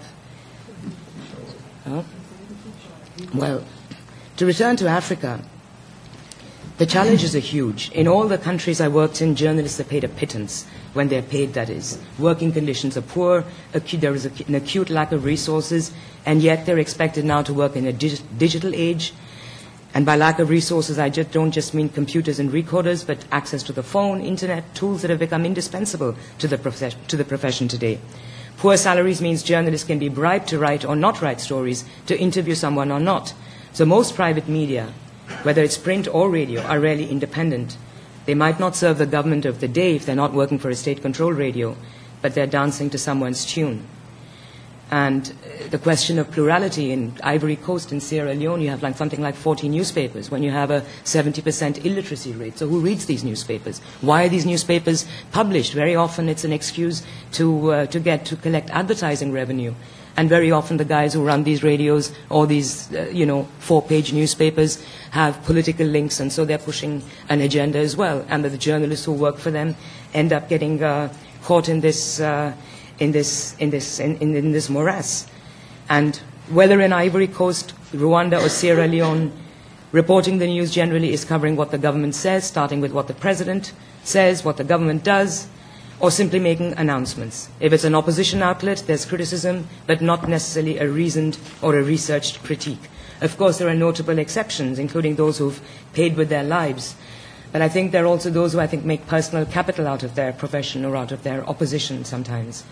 Huh? Well, to return to Africa, the challenges are huge. In all the countries I worked in, journalists are paid a pittance, when they're paid, that is. Working conditions are poor, acu- there is an acute lack of resources, and yet they're expected now to work in a dig- digital age. And by lack of resources, I just don't just mean computers and recorders, but access to the phone, internet, tools that have become indispensable to the, prof- to the profession today. Poor salaries means journalists can be bribed to write or not write stories, to interview someone or not. So most private media, whether it's print or radio, are rarely independent. They might not serve the government of the day if they're not working for a state-controlled radio, but they're dancing to someone's tune. And the question of plurality in Ivory Coast and Sierra Leone, you have like something like forty newspapers when you have a seventy percent illiteracy rate. So who reads these newspapers? Why are these newspapers published? Very often it's an excuse to, uh, to get to collect advertising revenue. And very often the guys who run these radios or these, uh, you know, four-page newspapers have political links, and so they're pushing an agenda as well. And the journalists who work for them end up getting uh, caught in this, uh, in this, in this, in, in, in this morass. And whether in Ivory Coast, Rwanda, or Sierra Leone, reporting the news generally is covering what the government says, starting with what the president says, what the government does, or simply making announcements. If it's an opposition outlet, there's criticism, but not necessarily a reasoned or a researched critique. Of course, there are notable exceptions, including those who've paid with their lives. But I think there are also those who I think make personal capital out of their profession or out of their opposition sometimes.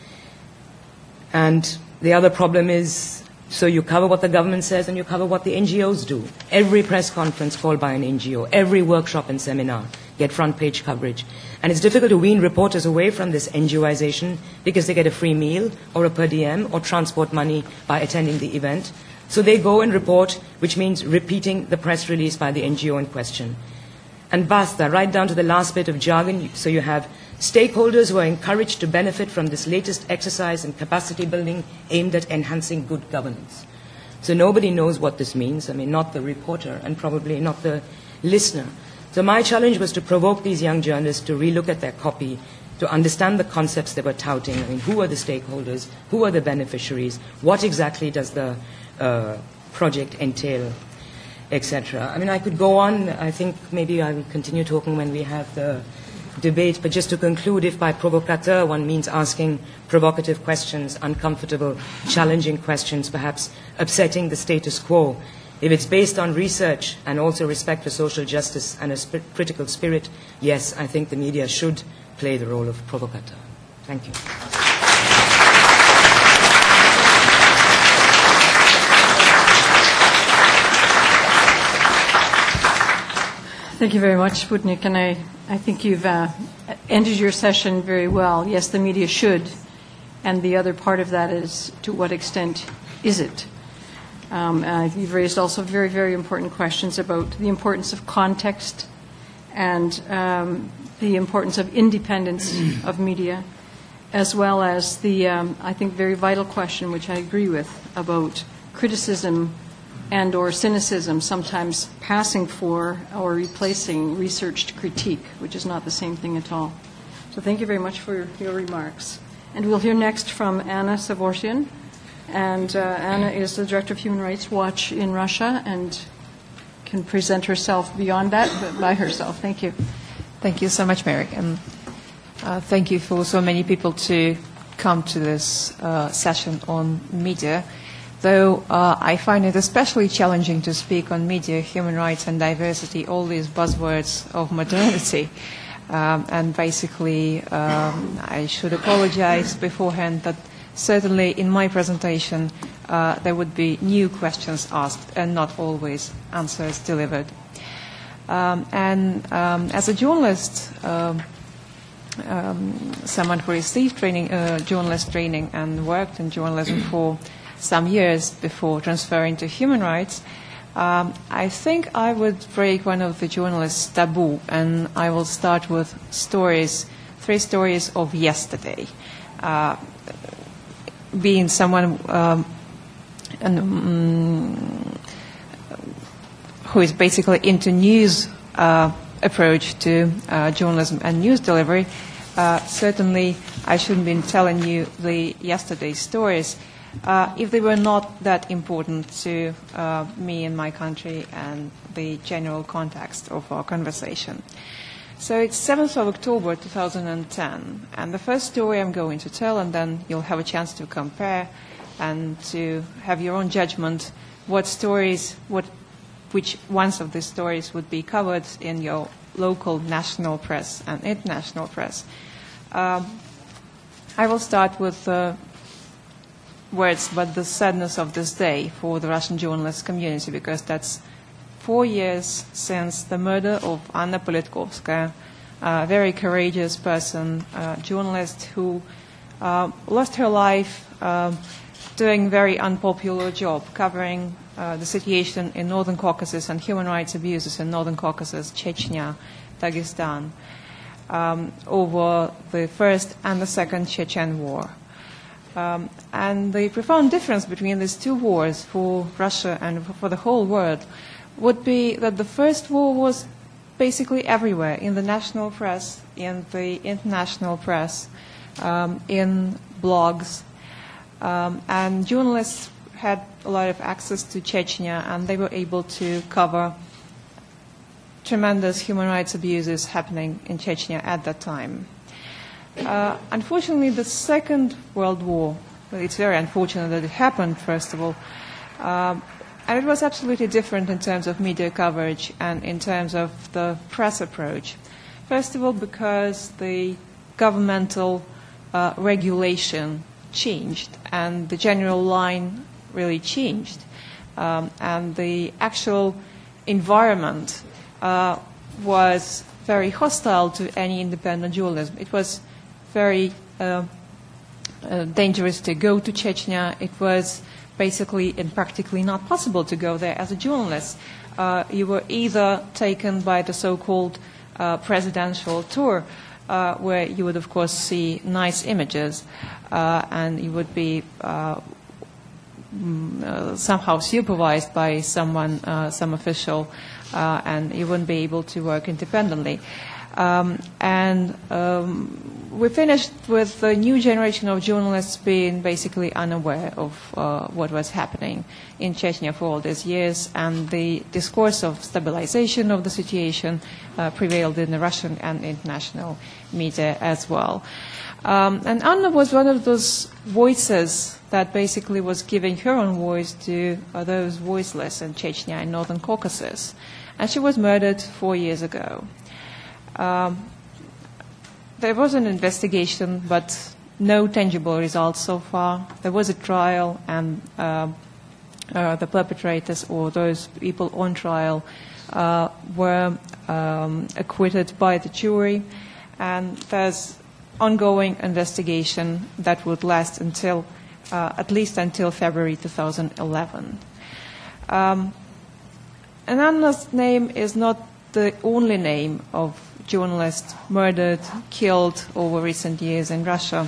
And the other problem is, so you cover what the government says and you cover what the N G Os do. Every press conference called by an N G O, every workshop and seminar get front page coverage. And it's difficult to wean reporters away from this NGOization because they get a free meal or a per diem or transport money by attending the event. So they go and report, which means repeating the press release by the N G O in question. And basta, right down to the last bit of jargon. So you have stakeholders who are encouraged to benefit from this latest exercise in capacity building aimed at enhancing good governance. So nobody knows what this means. I mean, not the reporter and probably not the listener. So my challenge was to provoke these young journalists to relook at their copy, to understand the concepts they were touting. I mean, who are the stakeholders? Who are the beneficiaries? What exactly does the uh, project entail? Etc. I mean, I could go on. I think maybe I will continue talking when we have the debate. But just to conclude, if by provocateur one means asking provocative questions, uncomfortable, challenging questions, perhaps upsetting the status quo, if it's based on research and also respect for social justice and a sp- critical spirit, yes, I think the media should play the role of provocateur. Thank you. Thank you very much, Sputnik, and I, I think you've uh, ended your session very well. Yes, the media should, and the other part of that is to what extent is it? Um, uh, you've raised also very, very important questions about the importance of context and um, the importance of independence of media, as well as the, um, I think, very vital question, which I agree with, about criticism and or cynicism sometimes passing for or replacing researched critique, which is not the same thing at all. So thank you very much for your, your remarks. And we'll hear next from Anna Savortian. And uh, Anna is the Director of Human Rights Watch in Russia and can present herself beyond that, but by herself. Thank you. Thank you so much, Mary. And uh, thank you for so many people to come to this uh, session on media. Though uh, I find it especially challenging to speak on media, human rights and diversity, all these buzzwords of modernity. Um, and basically, um, I should apologize beforehand that certainly in my presentation uh, there would be new questions asked and not always answers delivered. Um, and um, as a journalist, um, um, someone who received training, uh, journalist training and worked in journalism for some years before transferring to human rights, um, I think I would break one of the journalists' taboo, and I will start with stories, three stories of yesterday. Uh, being someone um, and, um, who is basically into news uh, approach to uh, journalism and news delivery, uh, certainly I shouldn't be telling you the yesterday's stories Uh, if they were not that important to uh, me and my country and the general context of our conversation. So it's seventh of October two thousand ten, and the first story I'm going to tell, and then you'll have a chance to compare and to have your own judgment what stories, what, which ones of these stories would be covered in your local national press and international press. Um, I will start with uh, words but the sadness of this day for the Russian journalist community, because that's four years since the murder of Anna Politkovskaya, a very courageous person, a journalist who uh, lost her life uh, doing a very unpopular job covering uh, the situation in Northern Caucasus and human rights abuses in Northern Caucasus, Chechnya, Dagestan, um, over the First and the Second Chechen War. Um, and the profound difference between these two wars for Russia and for the whole world would be that the first war was basically everywhere, in the national press, in the international press, um, in blogs, um, and journalists had a lot of access to Chechnya, and they were able to cover tremendous human rights abuses happening in Chechnya at that time. Uh, unfortunately, the Second World War, well, it's very unfortunate that it happened, first of all, um, and it was absolutely different in terms of media coverage and in terms of the press approach. First of all, because the governmental uh, regulation changed and the general line really changed. Um, and the actual environment uh, was very hostile to any independent journalism. It was very uh, uh, dangerous to go to Chechnya. It was basically and practically not possible to go there as a journalist. Uh, you were either taken by the so-called uh, presidential tour, uh, where you would, of course, see nice images, uh, and you would be uh, uh, somehow supervised by someone, uh, some official, uh, and you wouldn't be able to work independently. Um, and um, we finished with the new generation of journalists being basically unaware of uh, what was happening in Chechnya for all these years, and the discourse of stabilization of the situation uh, prevailed in the Russian and international media as well. Um, and Anna was one of those voices that basically was giving her own voice to uh, those voiceless in Chechnya and Northern Caucasus. And she was murdered four years ago. Um, there was an investigation, but no tangible results so far. There was a trial, and uh, uh, the perpetrators or those people on trial uh, were um, acquitted by the jury, and there's ongoing investigation that would last until uh, at least until February two thousand eleven. Um, and Anna's name is not the only name of journalists murdered, killed over recent years in Russia.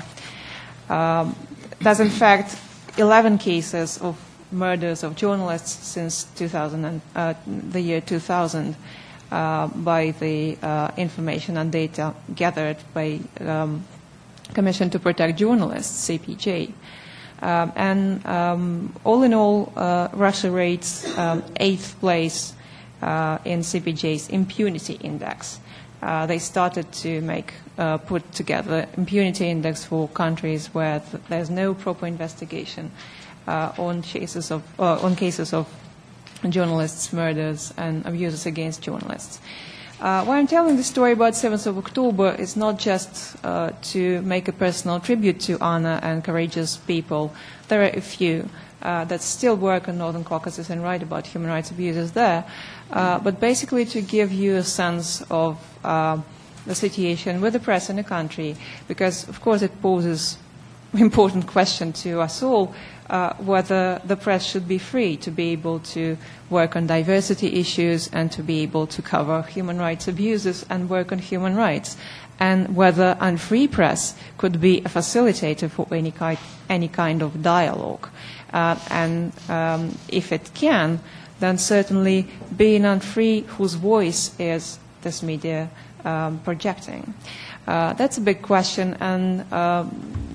Um, there's in fact eleven cases of murders of journalists since two thousand and, uh, the year two thousand uh, by the uh, information and data gathered by um, Commission to Protect Journalists, C P J. Um, and um, all in all, uh, Russia rates um, eighth place uh, in C P J's impunity index. Uh, they started to make, uh, put together impunity index for countries where th there's no proper investigation uh, on cases of uh, on cases of journalists' murders and abuses against journalists. Uh, why I'm telling the story about seventh of October is not just uh, to make a personal tribute to Anna and courageous people. There are a few uh, that still work in Northern Caucasus and write about human rights abuses there, uh, but basically to give you a sense of uh, the situation with the press in the country, because of course it poses an important question to us all, uh, whether the press should be free to be able to work on diversity issues and to be able to cover human rights abuses and work on human rights, and whether unfree press could be a facilitator for any kind, any kind of dialogue. Uh, and um, if it can, then certainly being unfree, whose voice is this media um, projecting? Uh, that's a big question, and um,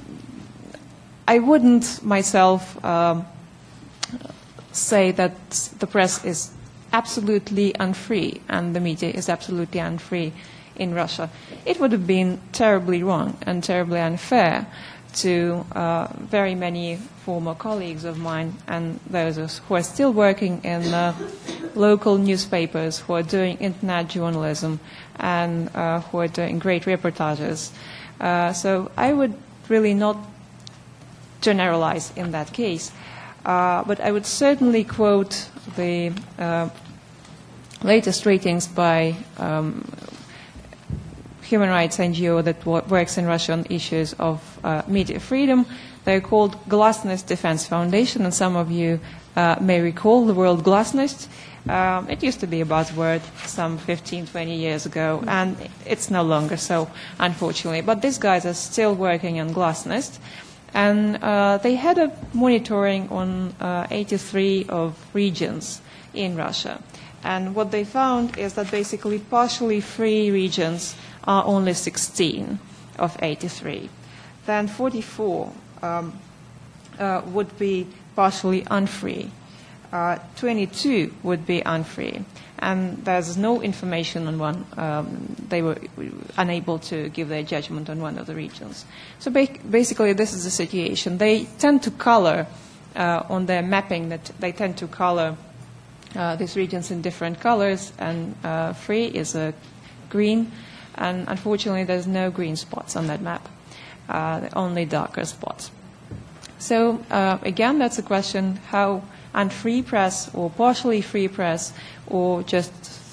I wouldn't myself um, say that the press is absolutely unfree and the media is absolutely unfree in Russia. It would have been terribly wrong and terribly unfair to uh, very many former colleagues of mine and those who are still working in uh, local newspapers, who are doing internet journalism and uh, who are doing great reportages. Uh, so I would really not generalize in that case. Uh, but I would certainly quote the uh, latest ratings by um, human rights N G O that works in Russia on issues of uh, media freedom. They're called Glasnost Defense Foundation, and some of you uh, may recall the word Glasnost. Um, it used to be a buzzword some fifteen, twenty years ago, and it's no longer so, unfortunately. But these guys are still working on Glasnost. And uh, they had a monitoring on uh, eighty-three of regions in Russia. And what they found is that basically partially free regions are only sixteen of eighty-three. Then forty-four um, uh, would be partially unfree. uh, twenty-two would be unfree. And there's no information on one. Um, they were unable to give their judgment on one of the regions. So ba basically, this is the situation. They tend to color uh, on their mapping. That they tend to color uh, these regions in different colors, and uh, free is a green. And unfortunately, there's no green spots on that map. Uh, only darker spots. So uh, again, that's a question: how unfree press, or partially free press, or just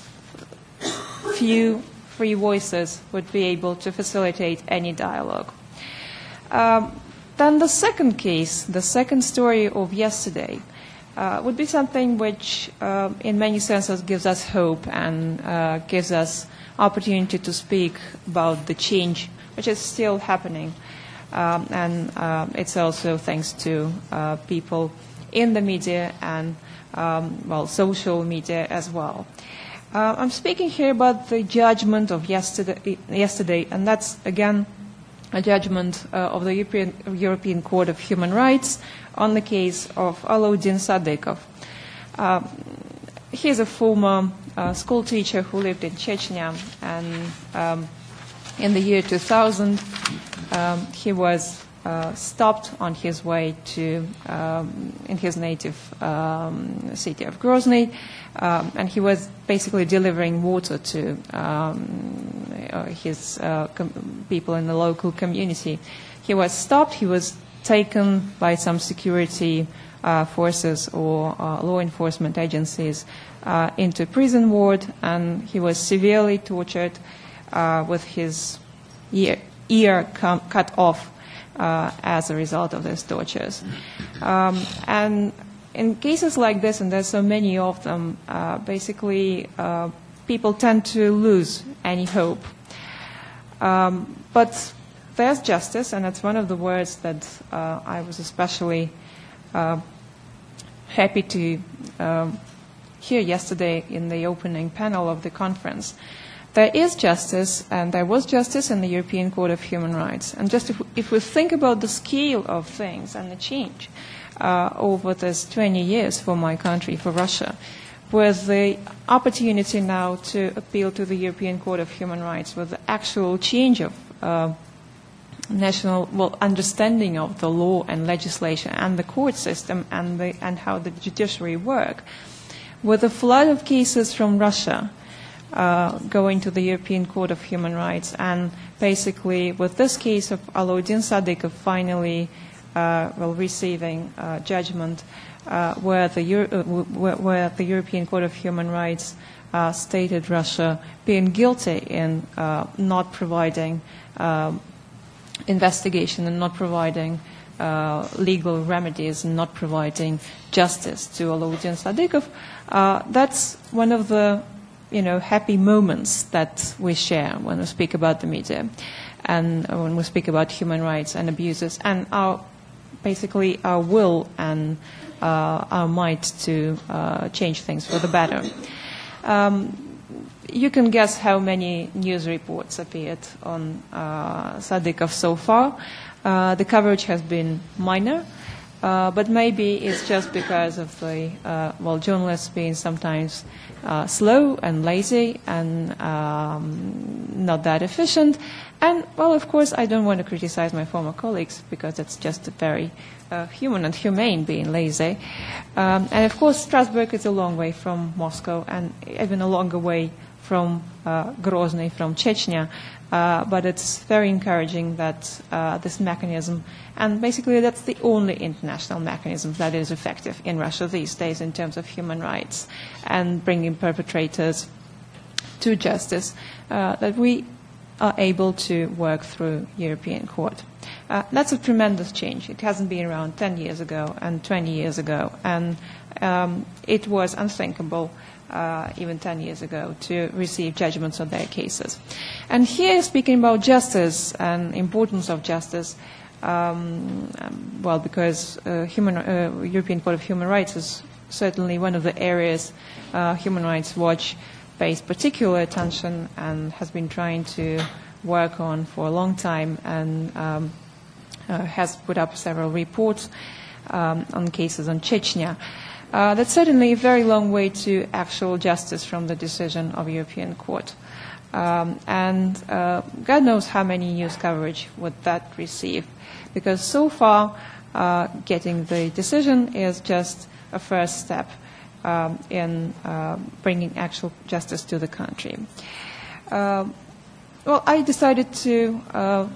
few free voices would be able to facilitate any dialogue. Um, then the second case, the second story of yesterday, uh, would be something which, uh, in many senses, gives us hope and uh, gives us opportunity to speak about the change which is still happening. Um, and uh, it's also thanks to uh, people in the media and, um, well, social media as well. Uh, I'm speaking here about the judgment of yesterday, yesterday and that's, again, a judgment uh, of the European, European Court of Human Rights on the case of Alauddin Sadikov. Uh, he's a former uh, school teacher who lived in Chechnya, and um, in the year two thousand, um, he was Uh, stopped on his way to um, in his native um, city of Grozny, um, and he was basically delivering water to um, uh, his uh, com people in the local community. He was stopped. He was taken by some security uh, forces or uh, law enforcement agencies uh, into prison ward, and he was severely tortured uh, with his ear, ear cut off. Uh, as a result of these tortures. Um, and in cases like this, and there's so many of them, uh, basically uh, people tend to lose any hope. Um, but there's justice, and that's one of the words that uh, I was especially uh, happy to um, hear yesterday in the opening panel of the conference. There is justice, and there was justice in the European Court of Human Rights. And just if, if we think about the scale of things and the change uh, over this twenty years for my country, for Russia, with the opportunity now to appeal to the European Court of Human Rights, with the actual change of uh, national well, understanding of the law and legislation and the court system and, the, and how the judiciary work, with a flood of cases from Russia, Uh, going to the European Court of Human Rights, and basically with this case of Alauddin Sadikov finally uh, well, receiving uh, judgment uh, where, the Euro uh, where, where the European Court of Human Rights uh, stated Russia being guilty in uh, not providing um, investigation and not providing uh, legal remedies and not providing justice to Alauddin Sadikov. Uh, that's one of the you know, happy moments that we share when we speak about the media and when we speak about human rights and abuses, and our, basically our will and uh, our might to uh, change things for the better. Um, you can guess how many news reports appeared on uh, Sadikov so far. Uh, the coverage has been minor. Uh, but maybe it's just because of the, uh, well, journalists being sometimes uh, slow and lazy and um, not that efficient. And, well, of course, I don't want to criticize my former colleagues because it's just very uh, human and humane being lazy. Um, and, of course, Strasbourg is a long way from Moscow and even a longer way from uh, Grozny, from Chechnya. Uh, but it's very encouraging that uh, this mechanism, and basically that's the only international mechanism that is effective in Russia these days in terms of human rights and bringing perpetrators to justice, uh, that we are able to work through European Court. Uh, that's a tremendous change. It hasn't been around ten years ago and twenty years ago, and um, it was unthinkable Uh, even ten years ago, to receive judgments on their cases. And here, speaking about justice and importance of justice, um, well, because uh, human, uh, European Court of Human Rights is certainly one of the areas uh, Human Rights Watch pays particular attention and has been trying to work on for a long time, and um, uh, has put up several reports um, on cases on Chechnya. Uh, that's certainly a very long way to actual justice from the decision of European Court. Um, and uh, God knows how many news coverage would that receive, because so far uh, getting the decision is just a first step um, in uh, bringing actual justice to the country. Uh, well, I decided to uh,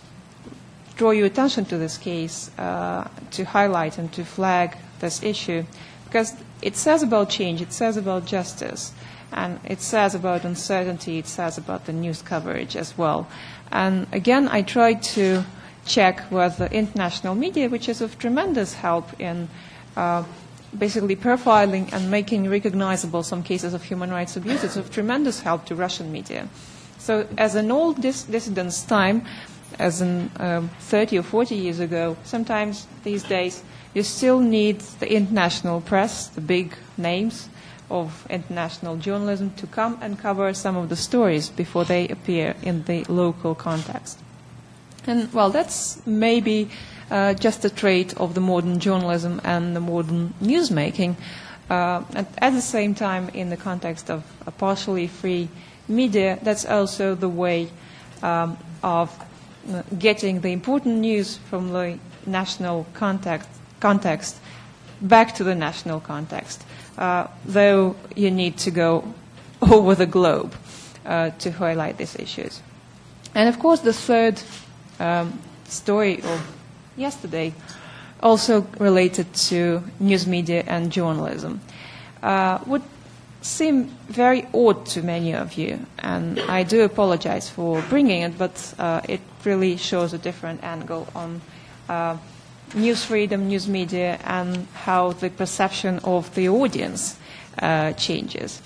draw your attention to this case, uh, to highlight and to flag this issue, because it says about change, it says about justice, and it says about uncertainty, it says about the news coverage as well. And again, I tried to check whether international media, which is of tremendous help in uh, basically profiling and making recognizable some cases of human rights abuse, it's of tremendous help to Russian media. So as an old dis- dissident's time, as in um, thirty or forty years ago, sometimes these days you still need the international press, the big names of international journalism, to come and cover some of the stories before they appear in the local context. And, well, that's maybe uh, just a trait of the modern journalism and the modern newsmaking. Uh, and at the same time, in the context of a partially free media, that's also the way um, of uh, getting the important news from the national context, context back to the national context, uh, though you need to go over the globe uh, to highlight these issues. And, of course, the third um, story of yesterday also related to news media and journalism. Uh, would seem very odd to many of you, and I do apologize for bringing it, but uh, it really shows a different angle on uh, news freedom, news media, and how the perception of the audience uh, changes.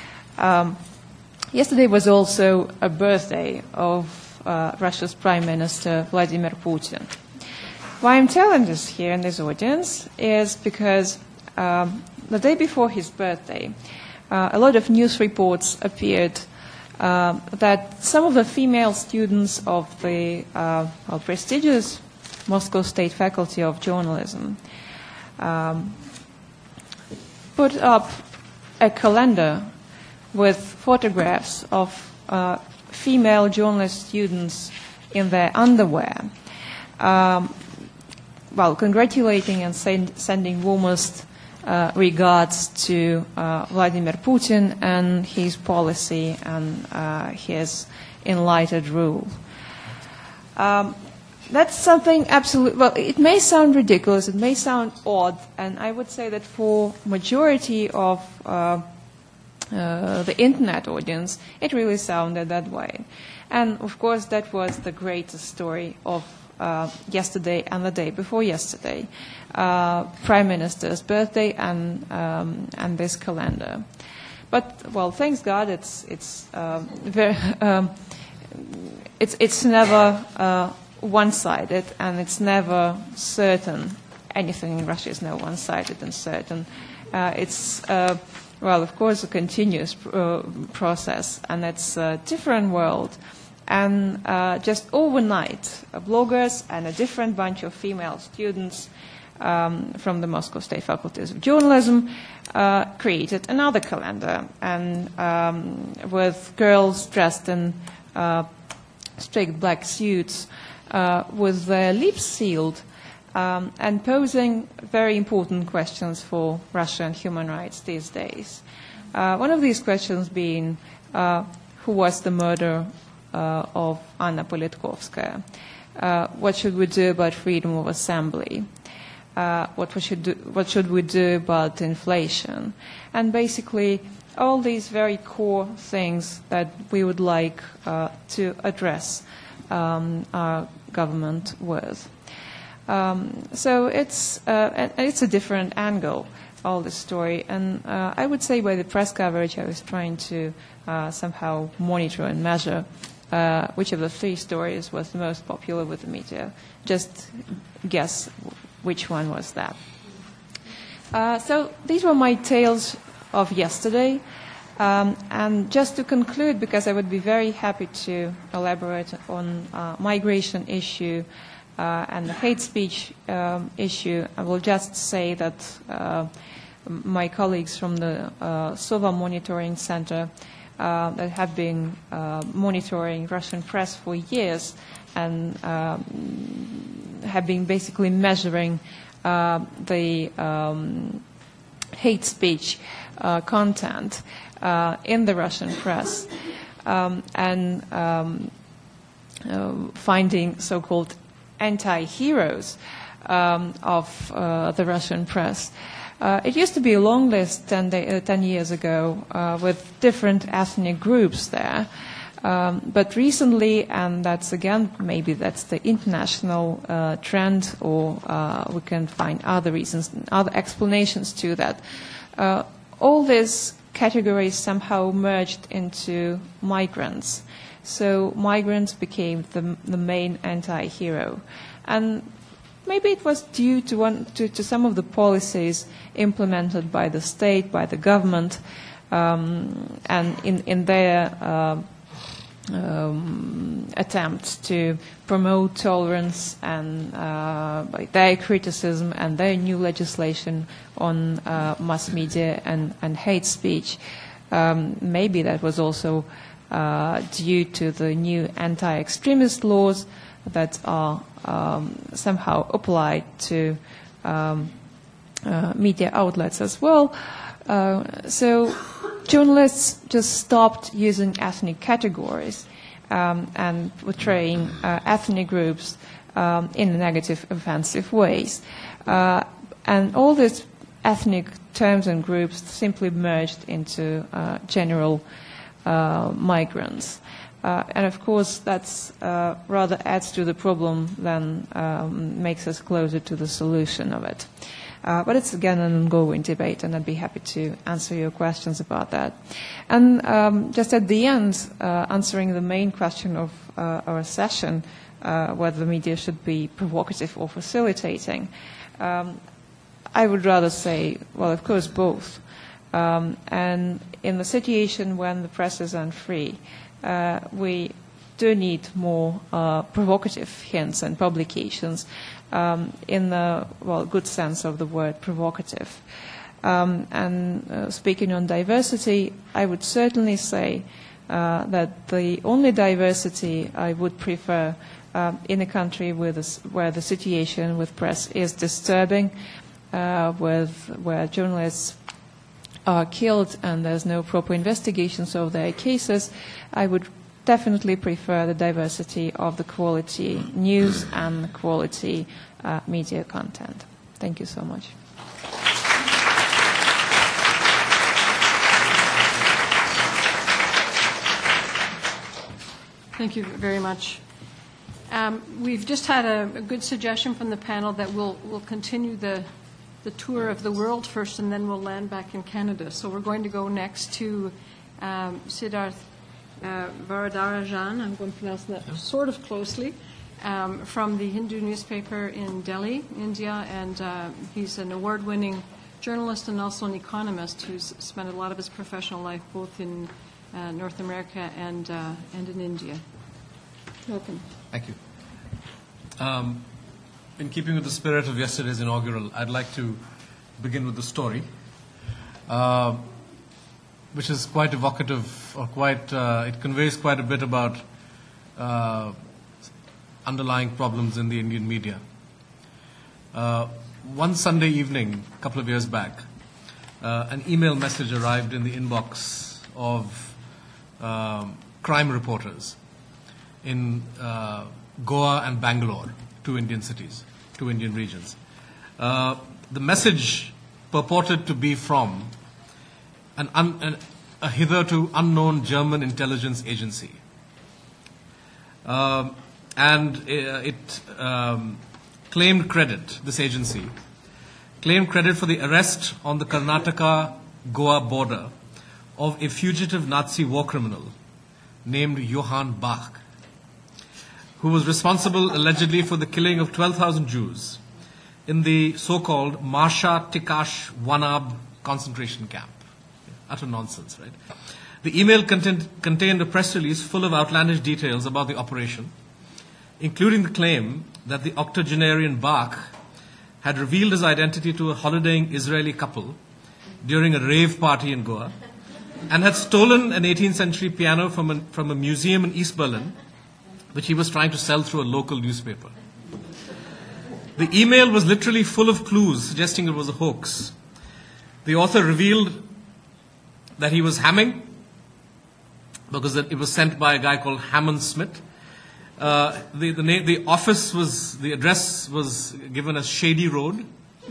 Um, yesterday was also a birthday of uh, Russia's Prime Minister Vladimir Putin. Why I'm telling this here in this audience is because um, the day before his birthday, uh, a lot of news reports appeared uh, that some of the female students of the uh, well, prestigious Moscow State Faculty of Journalism um, put up a calendar with photographs of uh, female journalist students in their underwear, um, well, congratulating and send, sending warmest uh, regards to uh, Vladimir Putin and his policy and uh, his enlightened rule. Um, That's something absolutely, well, it may sound ridiculous, it may sound odd, and I would say that for majority of uh, uh, the internet audience, it really sounded that way. And of course, that was the greatest story of uh, yesterday and the day before yesterday, uh, Prime Minister's birthday and um, and this calendar. But, well, thanks God, it's it's um, very um, it's it's never Uh, one-sided, and it's never certain. Anything in Russia is never one-sided and certain. Uh, it's, uh, well, of course, a continuous uh, process, and it's a different world. And uh, just overnight, uh, bloggers and a different bunch of female students um, from the Moscow State Faculties of Journalism uh, created another calendar, and um, with girls dressed in uh, strict black suits, Uh, with their lips sealed um, and posing very important questions for Russian human rights these days. Uh, one of these questions being, uh, who was the murderer uh, of Anna Politkovskaya? Uh, what should we do about freedom of assembly? Uh, what, we should do, what should we do about inflation? And basically, all these very core things that we would like uh, to address Um, our government with. Um, so it's uh, it's a different angle, all this story, and uh, I would say by the press coverage I was trying to uh, somehow monitor and measure uh, which of the three stories was the most popular with the media. Just guess which one was that. Uh, so these were my tales of yesterday. Um, and just to conclude, because I would be very happy to elaborate on uh, migration issue uh, and the hate speech um, issue, I will just say that uh, my colleagues from the uh, SOVA Monitoring Center uh, that have been uh, monitoring Russian press for years and um, have been basically measuring uh, the um, hate speech uh, content uh, in the Russian press um, and um, uh, finding so-called anti-heroes um, of uh, the Russian press. Uh, it used to be a long list ten, day, uh, ten years ago uh, with different ethnic groups there. Um, but recently, and that's again, maybe that's the international uh, trend, or uh, we can find other reasons, other explanations to that. Uh, all these categories somehow merged into migrants. So migrants became the, the main anti-hero. And maybe it was due to, one, to, to some of the policies implemented by the state, by the government, um, and in, in their uh, um, attempts to promote tolerance and uh, by their criticism and their new legislation on uh, mass media and, and hate speech. Um, maybe that was also uh, due to the new anti-extremist laws that are um, somehow applied to um, uh, media outlets as well. Uh, so journalists just stopped using ethnic categories um, and portraying uh, ethnic groups um, in negative, offensive ways. Uh, and all these ethnic terms and groups simply merged into uh, general uh, migrants. Uh, and of course, that's uh, rather adds to the problem than um, makes us closer to the solution of it. Uh, but it's again an ongoing debate, and I'd be happy to answer your questions about that. And um, just at the end, uh, answering the main question of uh, our session, uh, whether the media should be provocative or facilitating, um, I would rather say, well, of course, both. Um, and in the situation when the press is unfree, Uh, we do need more uh, provocative hints and publications um, in the, well, good sense of the word provocative. Um, and uh, speaking on diversity, I would certainly say uh, that the only diversity I would prefer um, in a country with a, where the situation with press is disturbing, uh, with, where journalists are killed and there's no proper investigations of their cases, I would definitely prefer the diversity of the quality news and the quality uh, media content. Thank you so much. Thank you very much. Um, we've just had a, a good suggestion from the panel that we'll, we'll continue the the tour of the world first, and then we'll land back in Canada. So we're going to go next to um, Siddharth uh, Varadarajan. I'm going to pronounce that sort of closely, um, from the Hindu newspaper in Delhi, India, and uh, he's an award-winning journalist and also an economist who's spent a lot of his professional life both in uh, North America and uh, and in India. Welcome. Thank you. Um, In keeping with the spirit of yesterday's inaugural, I'd like to begin with the story, uh, which is quite evocative, or quite, uh, it conveys quite a bit about uh, underlying problems in the Indian media. Uh, one Sunday evening, a couple of years back, uh, an email message arrived in the inbox of um, crime reporters in uh, Goa and Bangalore, two Indian cities, two Indian regions. Uh, the message purported to be from an, un, an a hitherto unknown German intelligence agency. Um, and uh, it um, claimed credit, this agency, claimed credit for the arrest on the Karnataka-Goa border of a fugitive Nazi war criminal named Johann Bach, who was responsible allegedly for the killing of twelve thousand Jews in the so-called Marsha Tikash Wanab concentration camp. Utter nonsense, right? The email contained, contained a press release full of outlandish details about the operation, including the claim that the octogenarian Bach had revealed his identity to a holidaying Israeli couple during a rave party in Goa and had stolen an eighteenth century piano from a, from a museum in East Berlin, which he was trying to sell through a local newspaper. The email was literally full of clues suggesting it was a hoax. The author revealed that he was hamming because it was sent by a guy called Hammond Smith. Uh, the, the, name, the office was, the address was given as Shady Road.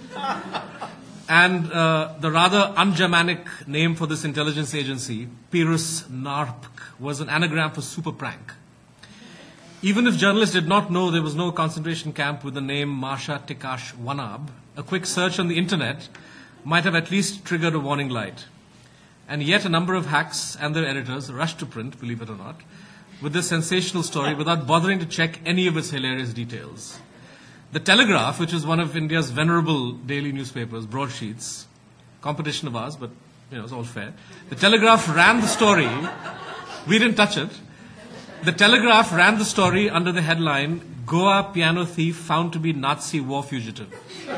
And uh, the rather un-Germanic name for this intelligence agency, Pirus Narpk, was an anagram for super prank. Even if journalists did not know there was no concentration camp with the name Marsha Tikash Wanab, a quick search on the internet might have at least triggered a warning light. And yet a number of hacks and their editors rushed to print, believe it or not, with this sensational story without bothering to check any of its hilarious details. The Telegraph, which is one of India's venerable daily newspapers, broadsheets, competition of ours, but you know, it's all fair. The Telegraph ran the story. We didn't touch it. The Telegraph ran the story under the headline, Goa piano thief found to be Nazi war fugitive.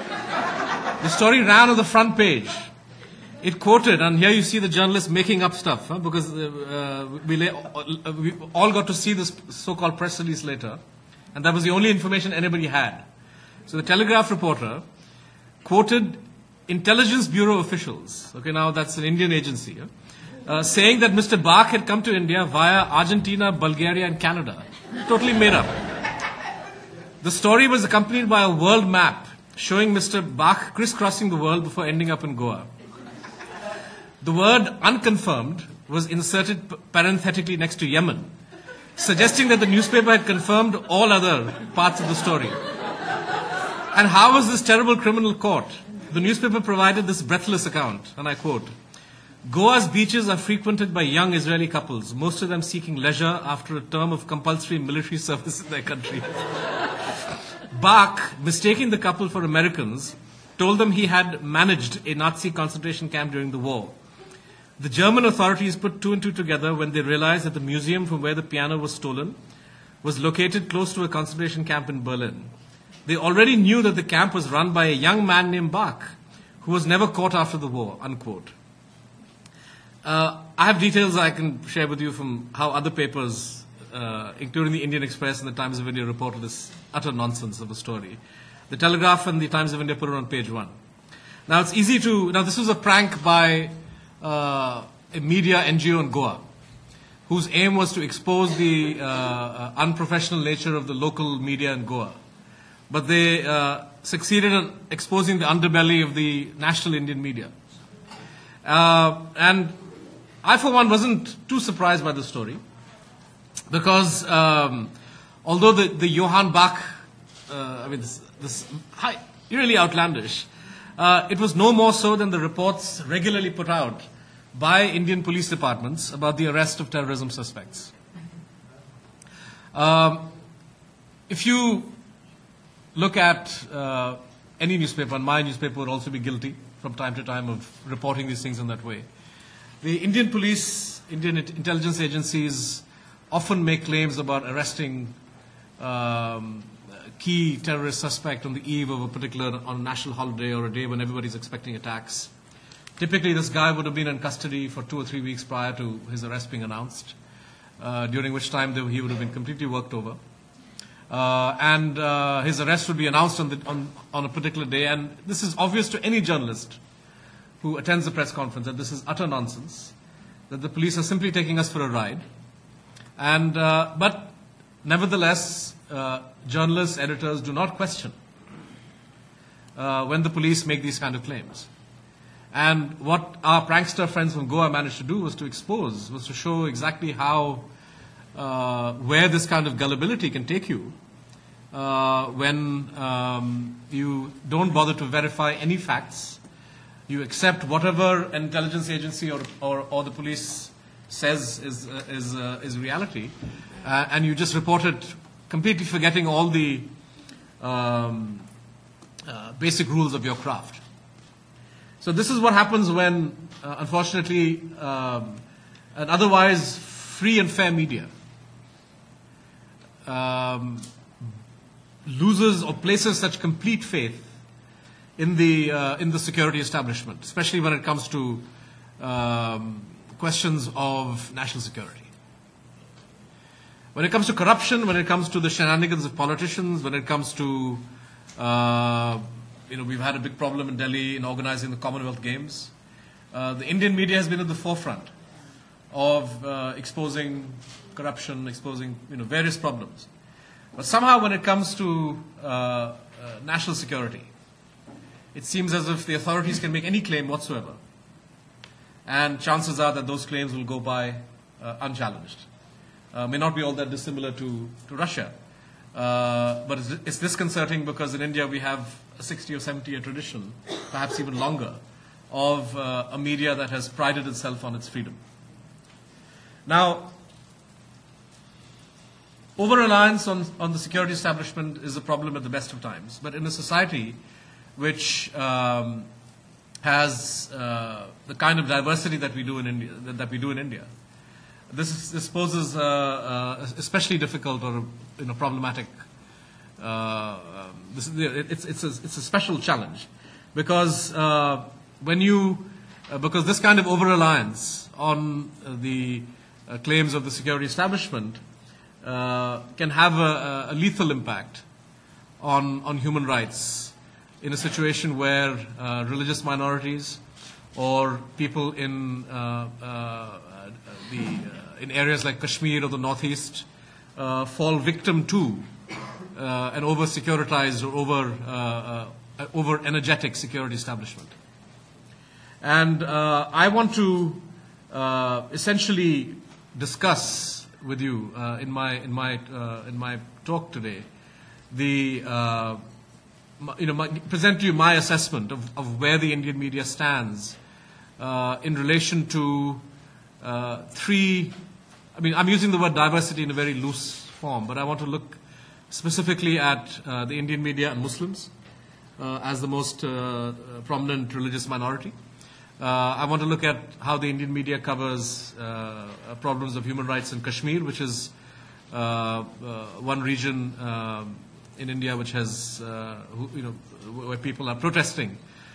The story ran on the front page. It quoted, and here you see the journalists making up stuff, huh, because uh, we, lay, uh, we all got to see this so-called press release later, and that was the only information anybody had. So the Telegraph reporter quoted Intelligence Bureau officials, okay, now that's an Indian agency, huh, uh, saying that Mister Bach had come to India via Argentina, Bulgaria, and Canada. Totally made up. The story was accompanied by a world map showing Mister Bach crisscrossing the world before ending up in Goa. The word unconfirmed was inserted parenthetically next to Yemen, suggesting that the newspaper had confirmed all other parts of the story. And how was this terrible criminal caught? The newspaper provided this breathless account, and I quote, Goa's beaches are frequented by young Israeli couples, most of them seeking leisure after a term of compulsory military service in their country. Bach, mistaking the couple for Americans, told them he had managed a Nazi concentration camp during the war. The German authorities put two and two together when they realized that the museum from where the piano was stolen was located close to a concentration camp in Berlin. They already knew that the camp was run by a young man named Bach, who was never caught after the war, unquote. Uh, I have details I can share with you from how other papers, uh, including the Indian Express and the Times of India, reported this utter nonsense of a story. The Telegraph and the Times of India put it on page one. Now, it's easy to... Now, this was a prank by uh, a media N G O in Goa, whose aim was to expose the uh, uh, unprofessional nature of the local media in Goa. But they uh, succeeded in exposing the underbelly of the national Indian media. Uh, and I, for one, wasn't too surprised by the story, because um, although the, the Johann Bach, uh, I mean, this, this high, really outlandish, uh, it was no more so than the reports regularly put out by Indian police departments about the arrest of terrorism suspects. Um, if you look at uh, any newspaper, and my newspaper would also be guilty from time to time of reporting these things in that way. The Indian police, Indian intelligence agencies often make claims about arresting um, key terrorist suspect on the eve of a particular, on a national holiday or a day when everybody's expecting attacks. Typically, this guy would have been in custody for two or three weeks prior to his arrest being announced, uh, during which time they, he would have been completely worked over. Uh, and uh, his arrest would be announced on, the, on, on a particular day. And this is obvious to any journalist who attends a press conference that this is utter nonsense, that the police are simply taking us for a ride. And, uh, but nevertheless, uh, journalists, editors do not question uh, when the police make these kind of claims. And what our prankster friends from Goa managed to do was to expose, was to show exactly how Uh, where this kind of gullibility can take you uh, when um, you don't bother to verify any facts. You accept whatever an intelligence agency or, or, or the police says is, uh, is, uh, is reality, uh, and you just report it completely forgetting all the um, uh, basic rules of your craft. So this is what happens when, uh, unfortunately, um, an otherwise free and fair media Um, loses or places such complete faith in the uh, in the security establishment, especially when it comes to um, questions of national security. When it comes to corruption, when it comes to the shenanigans of politicians, when it comes to, uh, you know, we've had a big problem in Delhi in organizing the Commonwealth Games. Uh, the Indian media has been at the forefront of uh, exposing corruption, exposing, you know, various problems. But somehow when it comes to uh, uh, national security, it seems as if the authorities can make any claim whatsoever. And chances are that those claims will go by uh, unchallenged. Uh, may not be all that dissimilar to, to Russia. Uh, but it's, it's disconcerting because in India we have a sixty or seventy year tradition, perhaps even longer, of uh, a media that has prided itself on its freedom. Now, over-reliance on, on the security establishment is a problem at the best of times. But in a society which um, has uh, the kind of diversity that we do in India, that, that we do in India, this, is, this poses uh, uh, especially difficult or you know, problematic. Uh, um, this is, it's, it's, a, it's a special challenge because uh, when you, uh, because this kind of over-reliance on uh, the uh, claims of the security establishment uh, can have a, a lethal impact on, on human rights in a situation where uh, religious minorities or people in uh, uh, the uh, in areas like Kashmir or the Northeast uh, fall victim to uh, an over-securitized or over uh, uh, over-energetic security establishment. And uh, I want to uh, essentially discuss with you uh, in my in my uh, in my talk today the uh, you know my, present to you my assessment of, of where the Indian media stands uh, in relation to uh, three. I mean, I'm using the word diversity in a very loose form, but I want to look specifically at uh, the Indian media and Muslims uh, as the most uh, prominent religious minority. Uh, I want to look at how the Indian media covers uh, problems of human rights in Kashmir, which is uh, uh, one region uh, in India which has, uh, who, you know, where people are protesting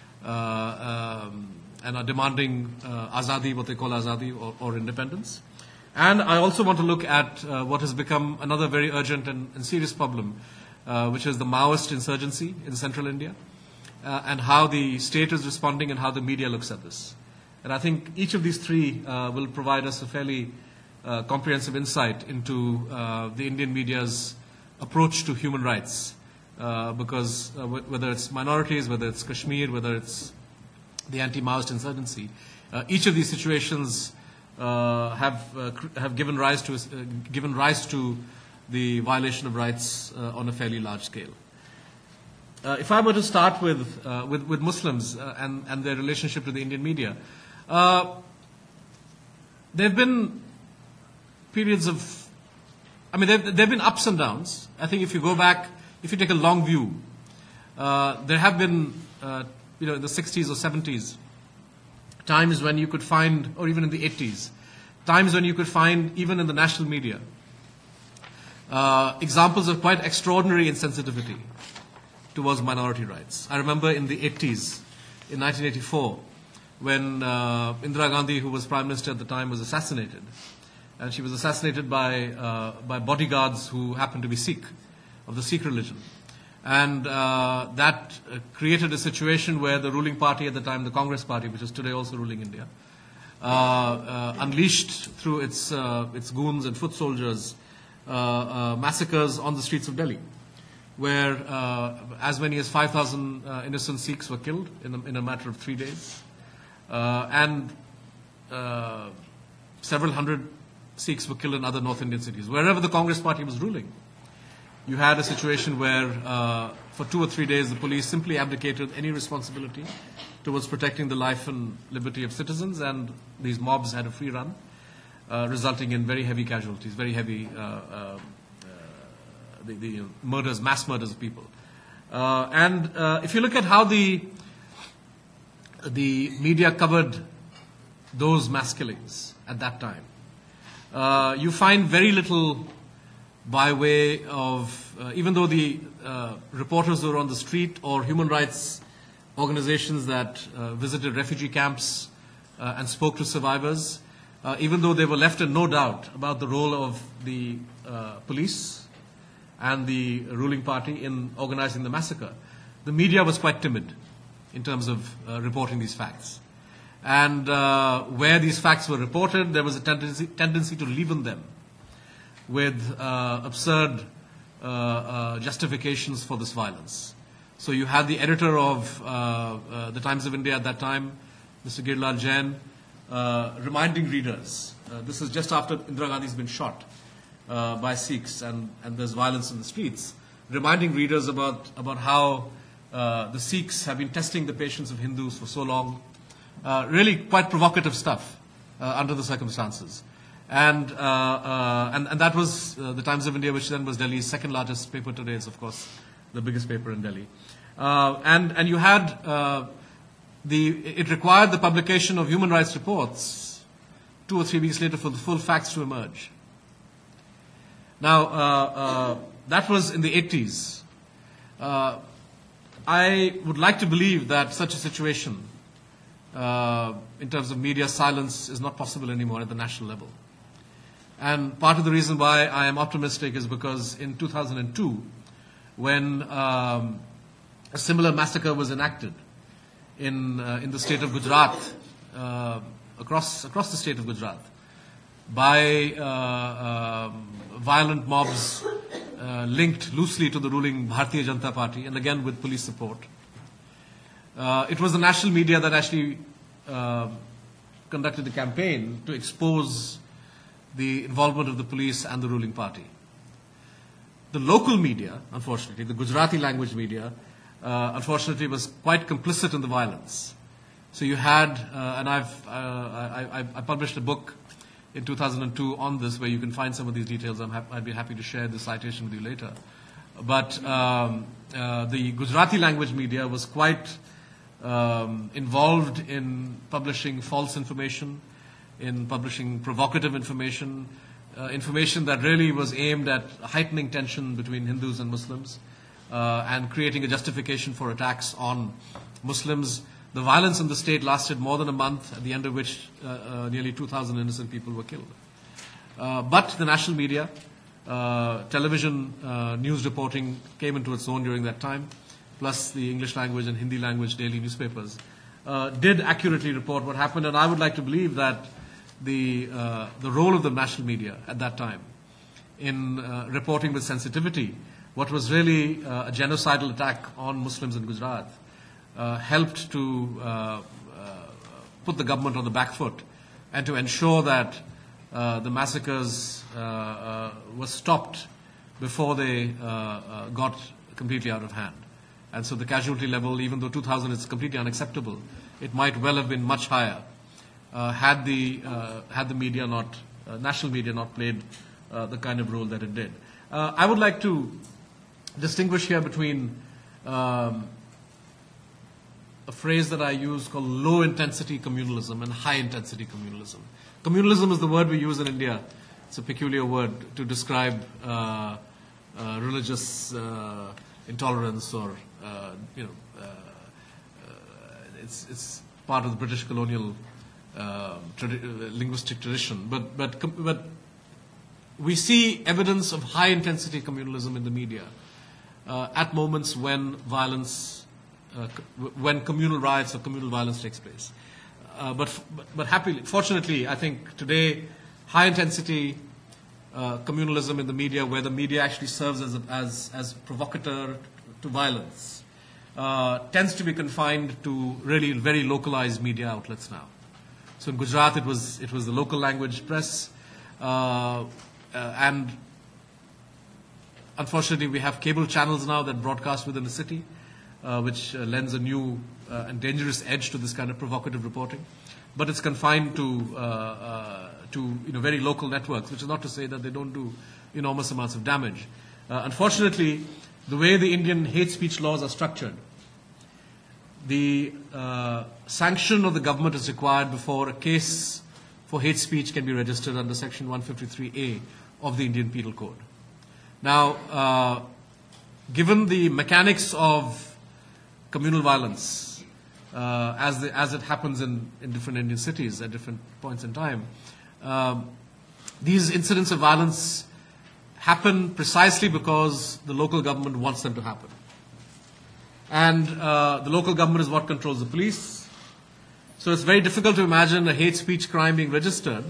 uh, um, and are demanding uh, azadi, what they call azadi, or, or independence. And I also want to look at uh, what has become another very urgent and, and serious problem, uh, which is the Maoist insurgency in central India. Uh, and how the state is responding and how the media looks at this. And I think each of these three uh, will provide us a fairly uh, comprehensive insight into uh, the Indian media's approach to human rights. Uh, because uh, w- whether it's minorities, whether it's Kashmir, whether it's the anti-Maoist insurgency, uh, each of these situations uh, have uh, cr- have given rise to uh, given rise to the violation of rights uh, on a fairly large scale. Uh, if I were to start with, uh, with, with Muslims uh, and, and their relationship to the Indian media, uh, there have been periods of, I mean, there have been ups and downs. I think if you go back, if you take a long view, uh, there have been, uh, you know, in the sixties or seventies, times when you could find, or even in the eighties, times when you could find, even in the national media, uh, examples of quite extraordinary insensitivity towards minority rights. I remember in the eighties, in nineteen eighty-four, when uh, Indira Gandhi, who was Prime Minister at the time, was assassinated. And she was assassinated by, uh, by bodyguards who happened to be Sikh, of the Sikh religion. And uh, that uh, created a situation where the ruling party at the time, the Congress Party, which is today also ruling India, uh, uh, unleashed through its, uh, its goons and foot soldiers uh, uh, massacres on the streets of Delhi, where uh, as many as five thousand uh, innocent Sikhs were killed in a, in a matter of three days. Uh, and uh, several hundred Sikhs were killed in other North Indian cities. Wherever the Congress Party was ruling, you had a situation where uh, for two or three days the police simply abdicated any responsibility towards protecting the life and liberty of citizens, and these mobs had a free run, uh, resulting in very heavy casualties, very heavy uh, uh, The, the murders, mass murders of people. Uh, and uh, if you look at how the, the media covered those mass killings at that time, uh, you find very little by way of, uh, even though the uh, reporters who were on the street or human rights organizations that uh, visited refugee camps uh, and spoke to survivors, uh, even though they were left in no doubt about the role of the uh, police and the ruling party in organizing the massacre. The media was quite timid in terms of uh, reporting these facts. And uh, where these facts were reported, there was a tendency, tendency to leaven them with uh, absurd uh, uh, justifications for this violence. So you had the editor of uh, uh, the Times of India at that time, Mister Girilal Jain, uh, reminding readers, uh, this is just after Indira Gandhi has been shot uh, by Sikhs and, and there's violence in the streets, reminding readers about, about how uh, the Sikhs have been testing the patience of Hindus for so long. Uh, really quite provocative stuff uh, under the circumstances. And, uh, uh, and, and that was uh, the Times of India, which then was Delhi's second largest paper today. It's, of course, the biggest paper in Delhi. Uh, and, and you had, uh, the, it required the publication of human rights reports two or three weeks later for the full facts to emerge. Now, uh, uh, that was in the eighties. Uh, I would like to believe that such a situation Uh, in terms of media silence is not possible anymore at the national level. And part of the reason why I am optimistic is because in two thousand two, when um, a similar massacre was enacted in, uh, in the state of Gujarat, uh, across, across the state of Gujarat, by uh, uh, violent mobs uh, linked loosely to the ruling Bharatiya Janata Party, and again with police support, Uh, it was the national media that actually uh, conducted the campaign to expose the involvement of the police and the ruling party. The local media, unfortunately, the Gujarati language media, uh, unfortunately was quite complicit in the violence. So you had, uh, and I've, uh, I, I, I published a book in two thousand two on this where you can find some of these details. I'm hap- I'd be happy to share the citation with you later. But um, uh, the Gujarati language media was quite Um, involved in publishing false information, in publishing provocative information, uh, information that really was aimed at heightening tension between Hindus and Muslims uh, and creating a justification for attacks on Muslims. The violence in the state lasted more than a month, at the end of which uh, uh, nearly two thousand innocent people were killed. Uh, but the national media, uh, television uh, news reporting came into its own during that time, plus the English language and Hindi language daily newspapers, uh, did accurately report what happened. And I would like to believe that the, uh, the role of the national media at that time in uh, reporting with sensitivity what was really uh, a genocidal attack on Muslims in Gujarat uh, helped to uh, uh, put the government on the back foot and to ensure that uh, the massacres uh, uh, were stopped before they uh, uh, got completely out of hand. And so the casualty level, even though two thousand is completely unacceptable, it might well have been much higher uh, had the uh, had the media not, uh, national media not played uh, the kind of role that it did. Uh, I would like to distinguish here between um, a phrase that I use called low-intensity communalism and high-intensity communalism. Communalism is the word we use in India. It's a peculiar word to describe uh, uh, religious uh, intolerance or Uh, you know, uh, uh, it's it's part of the British colonial uh, tradi- uh, linguistic tradition. But but com- but we see evidence of high intensity communalism in the media uh, at moments when violence, uh, c- when communal riots or communal violence takes place. Uh, but, f- but but happily, fortunately, I think today high intensity uh, communalism in the media, where the media actually serves as a, as as provocateur to violence, uh, tends to be confined to really very localized media outlets now. So in Gujarat, it was it was the local language press, uh, uh, and unfortunately, we have cable channels now that broadcast within the city, uh, which uh, lends a new uh, and dangerous edge to this kind of provocative reporting. But it's confined to uh, uh, to you know very local networks, which is not to say that they don't do enormous amounts of damage. Uh, unfortunately, the way the Indian hate speech laws are structured, the uh, sanction of the government is required before a case for hate speech can be registered under Section one fifty-three A of the Indian Penal Code. Now, uh, given the mechanics of communal violence uh, as, the, as it happens in, in different Indian cities at different points in time. Um, these incidents of violence happen precisely because the local government wants them to happen. And uh, the local government is what controls the police. So it's very difficult to imagine a hate speech crime being registered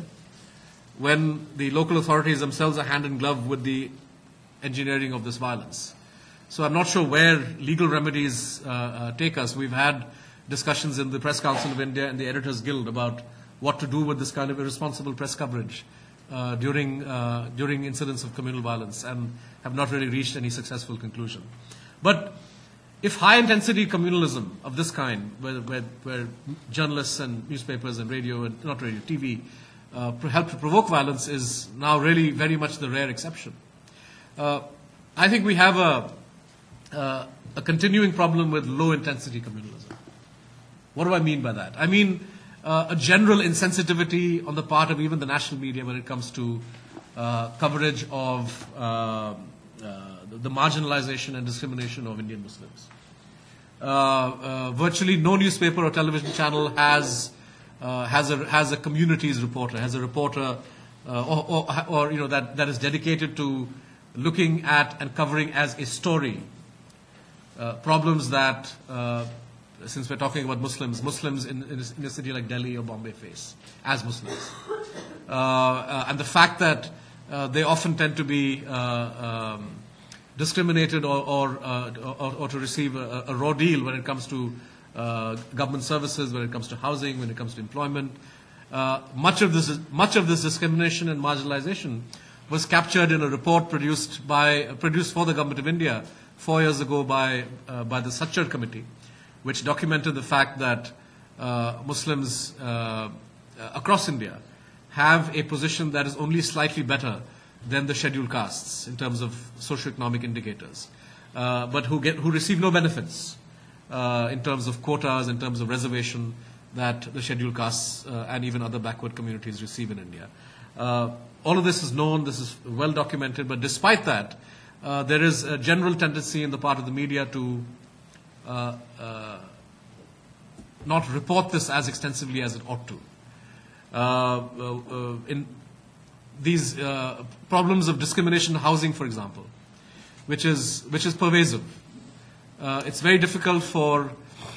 when the local authorities themselves are hand in glove with the engineering of this violence. So I'm not sure where legal remedies uh, uh, take us. We've had discussions in the Press Council of India and the Editors Guild about what to do with this kind of irresponsible press coverage uh, during, uh, during incidents of communal violence, and have not really reached any successful conclusion. But if high-intensity communalism of this kind, where, where, where journalists and newspapers and radio, and not radio, T V, uh, help to provoke violence, is now really very much the rare exception. Uh, I think we have a, uh, a continuing problem with low-intensity communalism. What do I mean by that? I mean uh, a general insensitivity on the part of even the national media when it comes to uh, coverage of uh, uh, the marginalization and discrimination of Indian Muslims. Uh, uh, virtually no newspaper or television channel has uh, has a has a communities reporter, has a reporter, uh, or, or, or you know that, that is dedicated to looking at and covering as a story uh, problems that, uh, since we're talking about Muslims, Muslims in, in, a, in a city like Delhi or Bombay face as Muslims, uh, uh, and the fact that uh, they often tend to be uh, um, discriminated or, or, uh, or, or to receive a, a raw deal when it comes to uh, government services, when it comes to housing, when it comes to employment. Uh, much of this, much of this discrimination and marginalization was captured in a report produced by produced for the Government of India four years ago by uh, by the Sachar Committee, which documented the fact that uh, Muslims uh, across India have a position that is only slightly better than the scheduled castes in terms of socioeconomic indicators, uh, but who get who receive no benefits uh, in terms of quotas, in terms of reservation that the scheduled castes uh, and even other backward communities receive in India. Uh, all of this is known, this is well documented, but despite that, uh, there is a general tendency in the part of the media to uh, uh, not report this as extensively as it ought to. Uh, uh, uh, in these uh, problems of discrimination in housing, for example, which is which is pervasive. Uh, it's very difficult for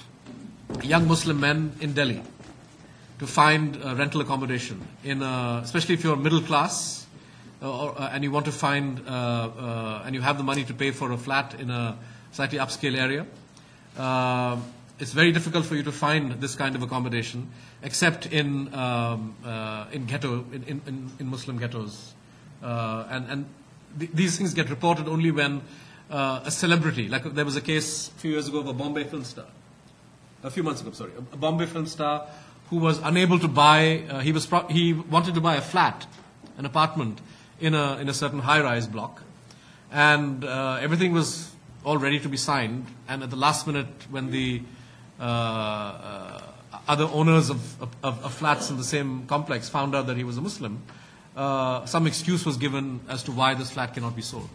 young Muslim men in Delhi to find uh, rental accommodation, in a, especially if you're middle class uh, or, uh, and you want to find uh, uh, and you have the money to pay for a flat in a slightly upscale area. Uh, it's very difficult for you to find this kind of accommodation, except in um, uh, in ghetto in, in, in Muslim ghettos, uh, and and th- these things get reported only when uh, a celebrity, like there was a case a few years ago of a Bombay film star, a few months ago, sorry, a Bombay film star who was unable to buy. Uh, he was pro- he wanted to buy a flat, an apartment in a in a certain high-rise block, and uh, everything was all ready to be signed. And at the last minute, when the uh, uh, other owners of, of, of flats in the same complex found out that he was a Muslim, uh, some excuse was given as to why this flat cannot be sold.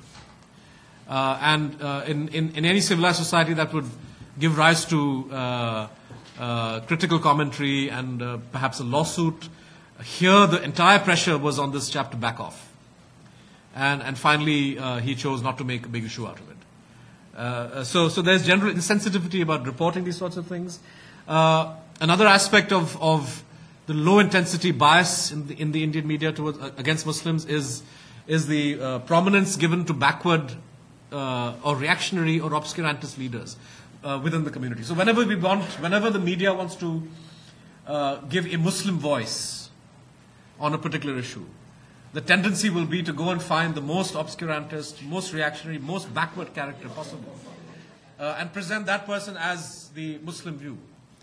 Uh, and uh, in, in in any civilized society, that would give rise to uh, uh, critical commentary and uh, perhaps a lawsuit. Here, the entire pressure was on this chap to back off. And, and finally, uh, he chose not to make a big issue out of it. Uh, so, so there's general insensitivity about reporting these sorts of things. Uh, another aspect of, of the low-intensity bias in the, in the Indian media towards, uh, against Muslims is, is the uh, prominence given to backward uh, or reactionary or obscurantist leaders Uh, within the community. So whenever we want, whenever the media wants to uh, give a Muslim voice on a particular issue, the tendency will be to go and find the most obscurantist, most reactionary, most backward character possible, uh, and present that person as the Muslim view.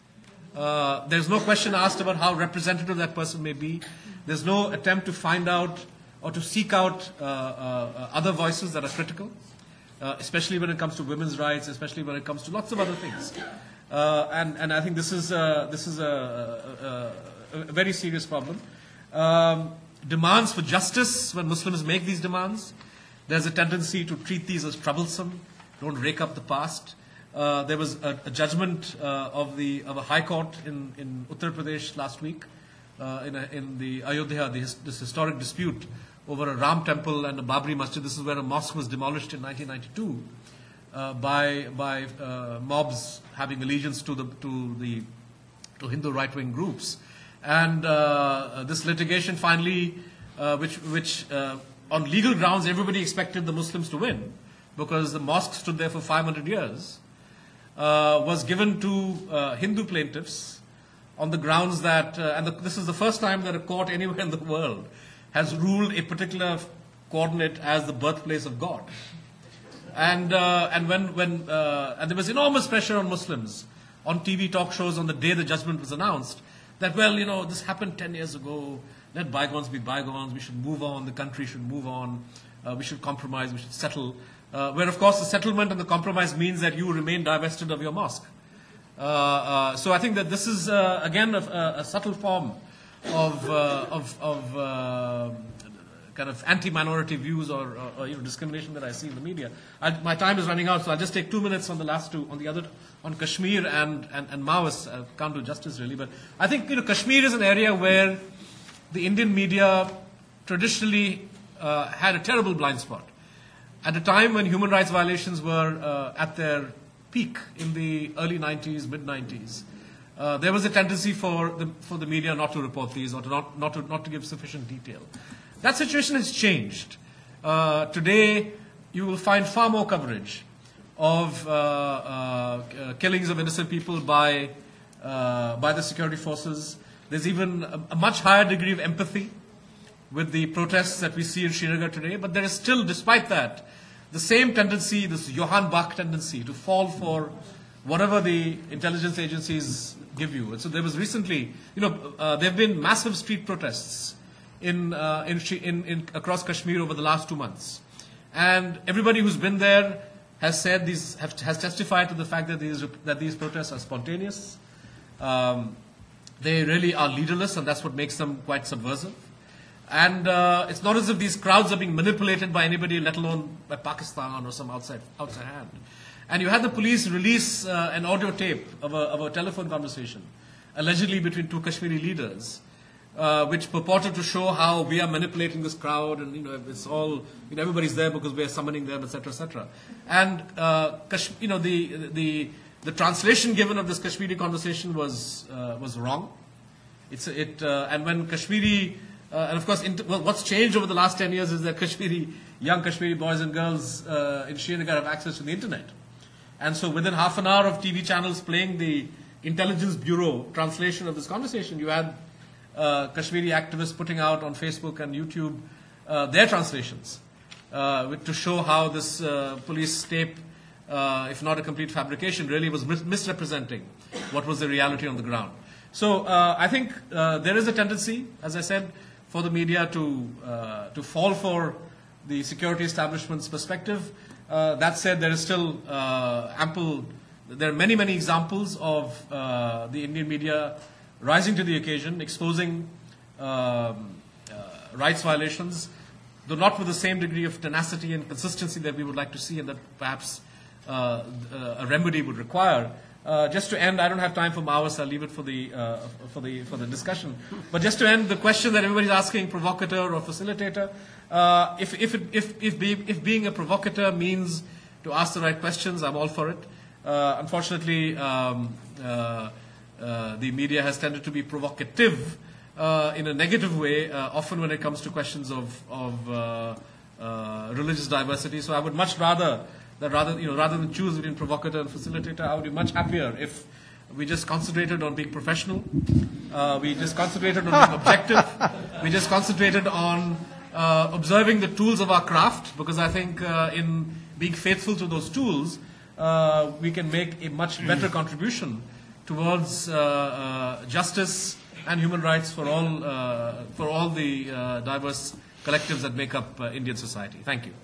Uh, there's no question asked about how representative that person may be. There's no attempt to find out or to seek out uh, uh, other voices that are critical. Uh, especially when it comes to women's rights, especially when it comes to lots of other things, uh, and and I think this is a, this is a, a, a very serious problem. Um, demands for justice, when Muslims make these demands, there's a tendency to treat these as troublesome. Don't rake up the past. Uh, there was a, a judgment uh, of the of a high court in, in Uttar Pradesh last week uh, in, a, in the Ayodhya, the, this historic dispute over a Ram temple and a Babri masjid. This is where a mosque was demolished in nineteen ninety-two uh, by by uh, mobs having allegiance to the to the to Hindu right-wing groups. And uh, this litigation finally, uh, which which uh, on legal grounds everybody expected the Muslims to win, because the mosque stood there for five hundred years. Uh, was given to uh, Hindu plaintiffs on the grounds that, uh, and the, this is the first time that a court anywhere in the world has ruled a particular coordinate as the birthplace of God. And uh, and when when uh, and there was enormous pressure on Muslims on T V talk shows on the day the judgment was announced that, well, you know, this happened ten years ago. Let bygones be bygones. We should move on. The country should move on. Uh, we should compromise. We should settle. Uh, where, of course, the settlement and the compromise means that you remain divested of your mosque. Uh, uh, so I think that this is, uh, again, a, a subtle form of, uh, of, of uh, kind of anti-minority views or, or, or you know, discrimination that I see in the media. I, my time is running out, so I'll just take two minutes on the last two, on the other, on Kashmir and, and, and Maoists. I can't do justice, really. But I think, you know, Kashmir is an area where the Indian media traditionally uh, had a terrible blind spot. At a time when human rights violations were uh, at their peak in the early nineties, mid nineties, uh, there was a tendency for the, for the media not to report these or to not, not, to, not to give sufficient detail. That situation has changed. Uh, today, you will find far more coverage of uh, uh, killings of innocent people by, uh, by the security forces. There's even a, a much higher degree of empathy with the protests that we see in Srinagar today, but there is still, despite that, the same tendency, this Johann Bach tendency, to fall for whatever the intelligence agencies give you. And so there was recently, you know, uh, there have been massive street protests in, uh, in, in, in across Kashmir over the last two months, and everybody who's been there has said these have, has testified to the fact that these that these protests are spontaneous. Um, they really are leaderless, and that's what makes them quite subversive. And uh, it's not as if these crowds are being manipulated by anybody, let alone by Pakistan or some outside outside hand. And you had the police release uh, an audio tape of a, of a telephone conversation, allegedly between two Kashmiri leaders, uh, which purported to show how we are manipulating this crowd, and you know it's all, you know, everybody's there because we are summoning them, et cetera, et cetera. And uh, Kash- you know the the the translation given of this Kashmiri conversation was uh, was wrong. It's it uh, and when Kashmiri Uh, and of course, inter- well, what's changed over the last ten years is that Kashmiri, young Kashmiri boys and girls uh, in Srinagar have access to the internet. And so within half an hour of T V channels playing the Intelligence Bureau translation of this conversation, you had uh, Kashmiri activists putting out on Facebook and YouTube uh, their translations uh, with, to show how this uh, police tape, uh, if not a complete fabrication, really was mis- misrepresenting what was the reality on the ground. So uh, I think uh, there is a tendency, as I said, for the media to uh, to fall for the security establishment's perspective. Uh, that said, there is still uh, ample, there are many, many examples of uh, the Indian media rising to the occasion, exposing um, uh, rights violations, though not with the same degree of tenacity and consistency that we would like to see and that perhaps uh, a remedy would require. Uh, just to end, I don't have time for Maoists. I'll leave it for the uh, for the for the discussion. But just to end, the question that everybody's asking: provocateur or facilitator? Uh, if if it, if if, be, if being a provocateur means to ask the right questions, I'm all for it. Uh, unfortunately, um, uh, uh, the media has tended to be provocative uh, in a negative way, uh, often when it comes to questions of of uh, uh, religious diversity. So I would much rather. That rather, you know, rather than choose between provocateur and facilitator, I would be much happier if we just concentrated on being professional, uh, we just concentrated on being objective, we just concentrated on uh, observing the tools of our craft, because I think uh, in being faithful to those tools, uh, we can make a much better contribution towards uh, uh, justice and human rights for all uh, for all the uh, diverse collectives that make up uh, Indian society. Thank you.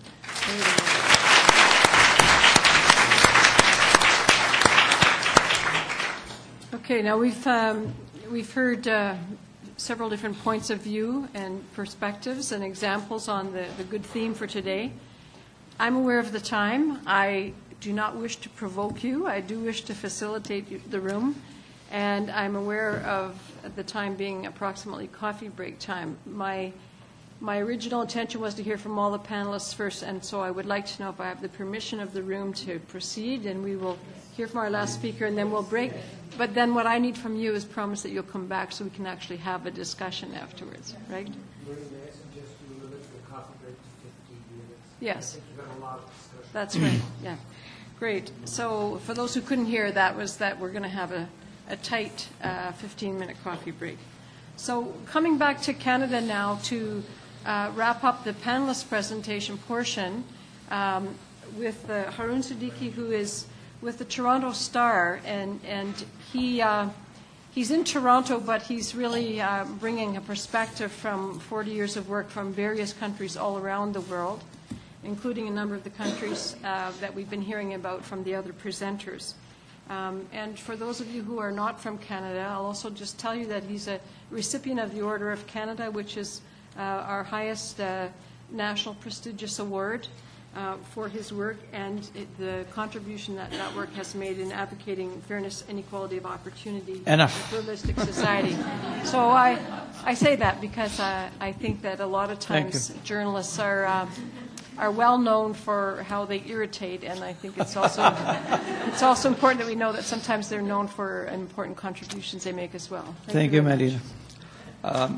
Okay, now we've um, we've heard uh, several different points of view and perspectives and examples on the, the good theme for today. I'm aware of the time. I do not wish to provoke you. I do wish to facilitate the room. And I'm aware of the time being approximately coffee break time. My, my original intention was to hear from all the panelists first, and so I would like to know if I have the permission of the room to proceed, and we will hear from our last speaker, and then we'll break. But then what I need from you is promise that you'll come back so we can actually have a discussion afterwards, right? May I suggest you limit the coffee break to fifteen minutes? Yes. I think you've had a lot of discussion. That's right, yeah. Great. So for those who couldn't hear, that was that we're going to have a, a tight fifteen-minute uh, coffee break. So coming back to Canada now to uh, wrap up the panelist presentation portion um, with uh, Haroon Siddiqui, who is with the Toronto Star, and, and he, uh, he's in Toronto, but he's really uh, bringing a perspective from forty years of work from various countries all around the world, including a number of the countries uh, that we've been hearing about from the other presenters. Um, and for those of you who are not from Canada, I'll also just tell you that he's a recipient of the Order of Canada, which is uh, our highest uh, national prestigious award uh, for his work and it, the contribution that that work has made in advocating fairness and equality of opportunity Enough. in a pluralistic society. So I, I say that because uh, I think that a lot of times journalists are uh, are well known for how they irritate, and I think it's also it's also important that we know that sometimes they're known for important contributions they make as well. Thank, Thank you, you, very Maria. Um,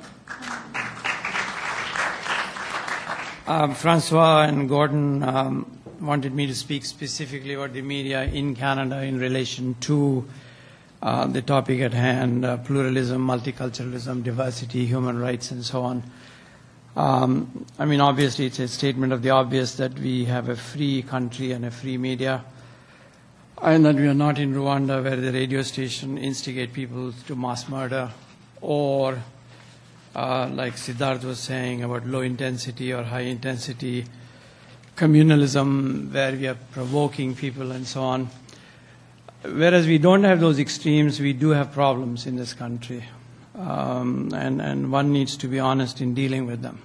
um, Francois and Gordon um, wanted me to speak specifically about the media in Canada in relation to uh, the topic at hand, uh, pluralism, multiculturalism, diversity, human rights, and so on. Um, I mean, obviously, it's a statement of the obvious that we have a free country and a free media, and that we are not in Rwanda where the radio station instigate people to mass murder, or uh, like Siddharth was saying about low intensity or high intensity communalism where we are provoking people and so on. Whereas we don't have those extremes, we do have problems in this country. Um, and, and one needs to be honest in dealing with them.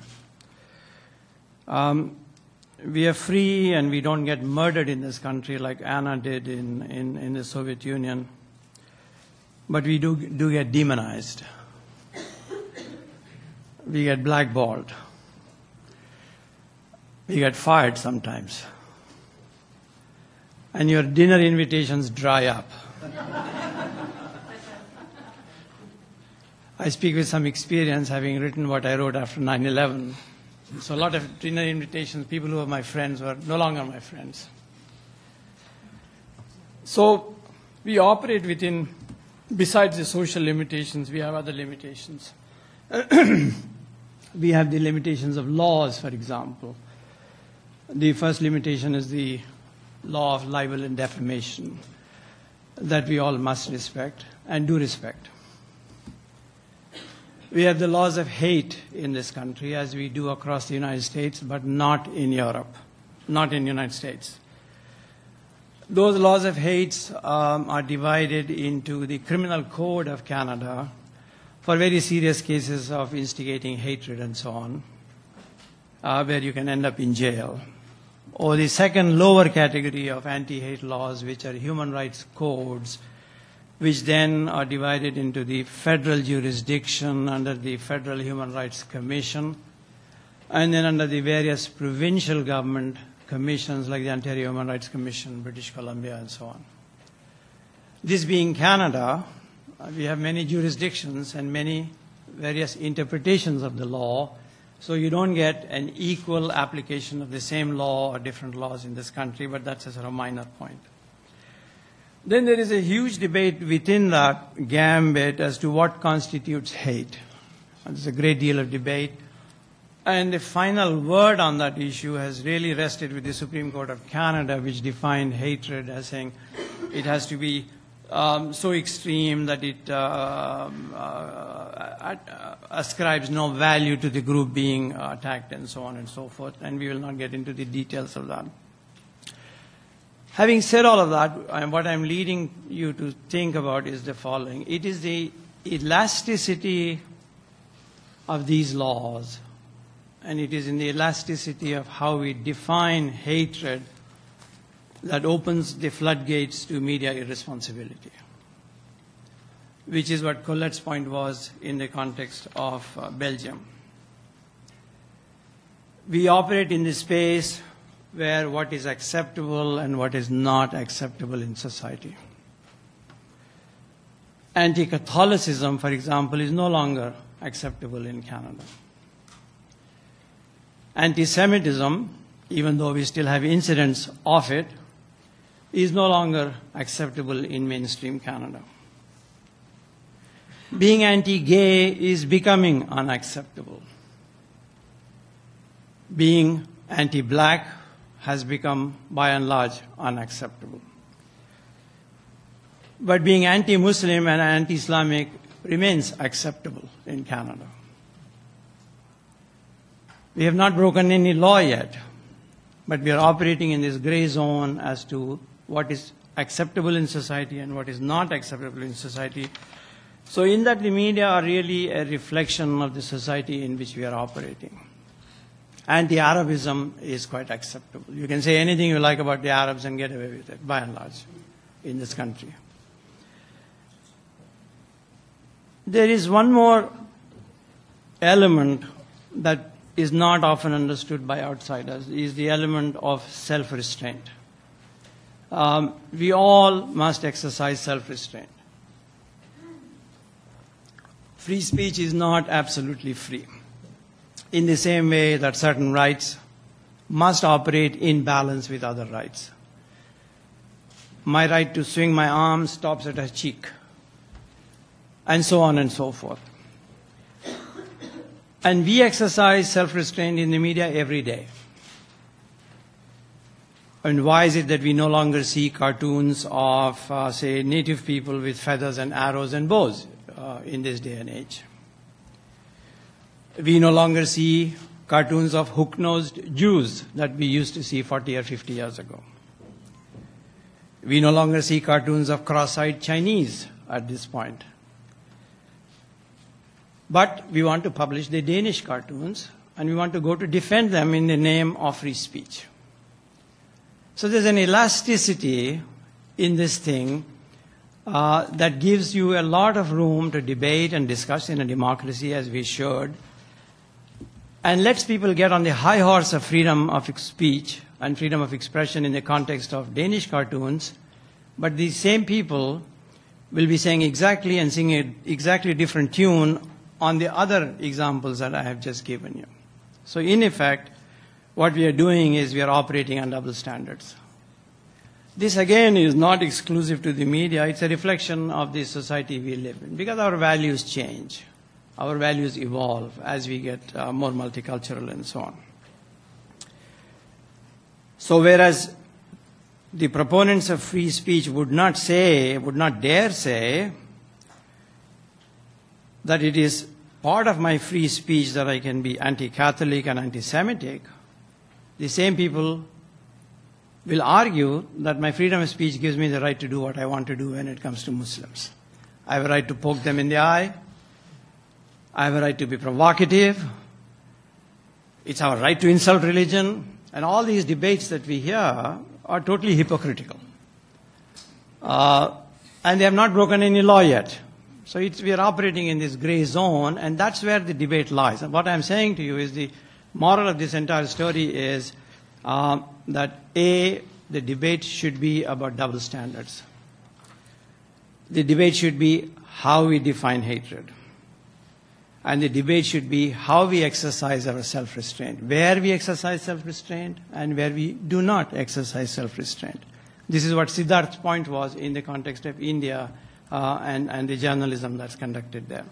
Um, we are free and we don't get murdered in this country like Anna did in, in, in the Soviet Union, but we do, do get demonized. We get blackballed. We get fired sometimes. And your dinner invitations dry up. I speak with some experience, having written what I wrote after nine eleven. So a lot of dinner invitations, people who were my friends were no longer my friends. So we operate within, besides the social limitations, we have other limitations. We have the limitations of laws, for example. The first limitation is the law of libel and defamation that we all must respect and do respect. We have the laws of hate in this country, as we do across the United States, but not in Europe, not in the United States. Those laws of hate um, are divided into the Criminal Code of Canada for very serious cases of instigating hatred and so on, uh, where you can end up in jail. Or the second lower category of anti-hate laws, which are human rights codes, which then are divided into the federal jurisdiction under the Federal Human Rights Commission, and then under the various provincial government commissions like the Ontario Human Rights Commission, British Columbia, and so on. This being Canada, we have many jurisdictions and many various interpretations of the law, so you don't get an equal application of the same law or different laws in this country, but that's a sort of minor point. Then there is a huge debate within that gambit as to what constitutes hate. There's a great deal of debate. And the final word on that issue has really rested with the Supreme Court of Canada, which defined hatred as saying it has to be um, so extreme that it uh, uh, ascribes no value to the group being attacked and so on and so forth. And we will not get into the details of that. Having said all of that, what I'm leading you to think about is the following. It is the elasticity of these laws, and it is in the elasticity of how we define hatred that opens the floodgates to media irresponsibility, which is what Colette's point was in the context of uh, Belgium. We operate in this space where what is acceptable and what is not acceptable in society. Anti-Catholicism, for example, is no longer acceptable in Canada. Anti-Semitism, even though we still have incidents of it, is no longer acceptable in mainstream Canada. Being anti-gay is becoming unacceptable. Being anti-black has become, by and large, unacceptable. But being anti-Muslim and anti-Islamic remains acceptable in Canada. We have not broken any law yet, but we are operating in this gray zone as to what is acceptable in society and what is not acceptable in society. So in that, the media are really a reflection of the society in which we are operating. Anti-Arabism is quite acceptable. You can say anything you like about the Arabs and get away with it, by and large, in this country. There is one more element that is not often understood by outsiders, is the element of self-restraint. Um, we all must exercise self-restraint. Free speech is not absolutely free, in the same way that certain rights must operate in balance with other rights. My right to swing my arm stops at a cheek, and so on and so forth. And we exercise self-restraint in the media every day. And why is it that we no longer see cartoons of, uh, say, native people with feathers and arrows and bows uh, in this day and age? We no longer see cartoons of hook-nosed Jews that we used to see forty or fifty years ago. We no longer see cartoons of cross-eyed Chinese at this point. But we want to publish the Danish cartoons, and we want to go to defend them in the name of free speech. So there's an elasticity in this thing uh, that gives you a lot of room to debate and discuss in a democracy, as we should, and lets people get on the high horse of freedom of speech and freedom of expression in the context of Danish cartoons. But these same people will be saying exactly and singing an exactly different tune on the other examples that I have just given you. So in effect, what we are doing is we are operating on double standards. This again is not exclusive to the media. It's a reflection of the society we live in, because our values change. Our values evolve as we get uh, more multicultural and so on. So whereas the proponents of free speech would not say, would not dare say that it is part of my free speech that I can be anti-Catholic and anti-Semitic, the same people will argue that my freedom of speech gives me the right to do what I want to do when it comes to Muslims. I have a right to poke them in the eye. I have a right to be provocative. It's our right to insult religion. And all these debates that we hear are totally hypocritical. Uh, and they have not broken any law yet. So it's, we are operating in this gray zone, and that's where the debate lies. And what I'm saying to you is the moral of this entire story is uh, that A, the debate should be about double standards. The debate should be how we define hatred. And the debate should be how we exercise our self-restraint, where we exercise self-restraint and where we do not exercise self-restraint. This is what Siddharth's point was in the context of India uh, and, and the journalism that's conducted there.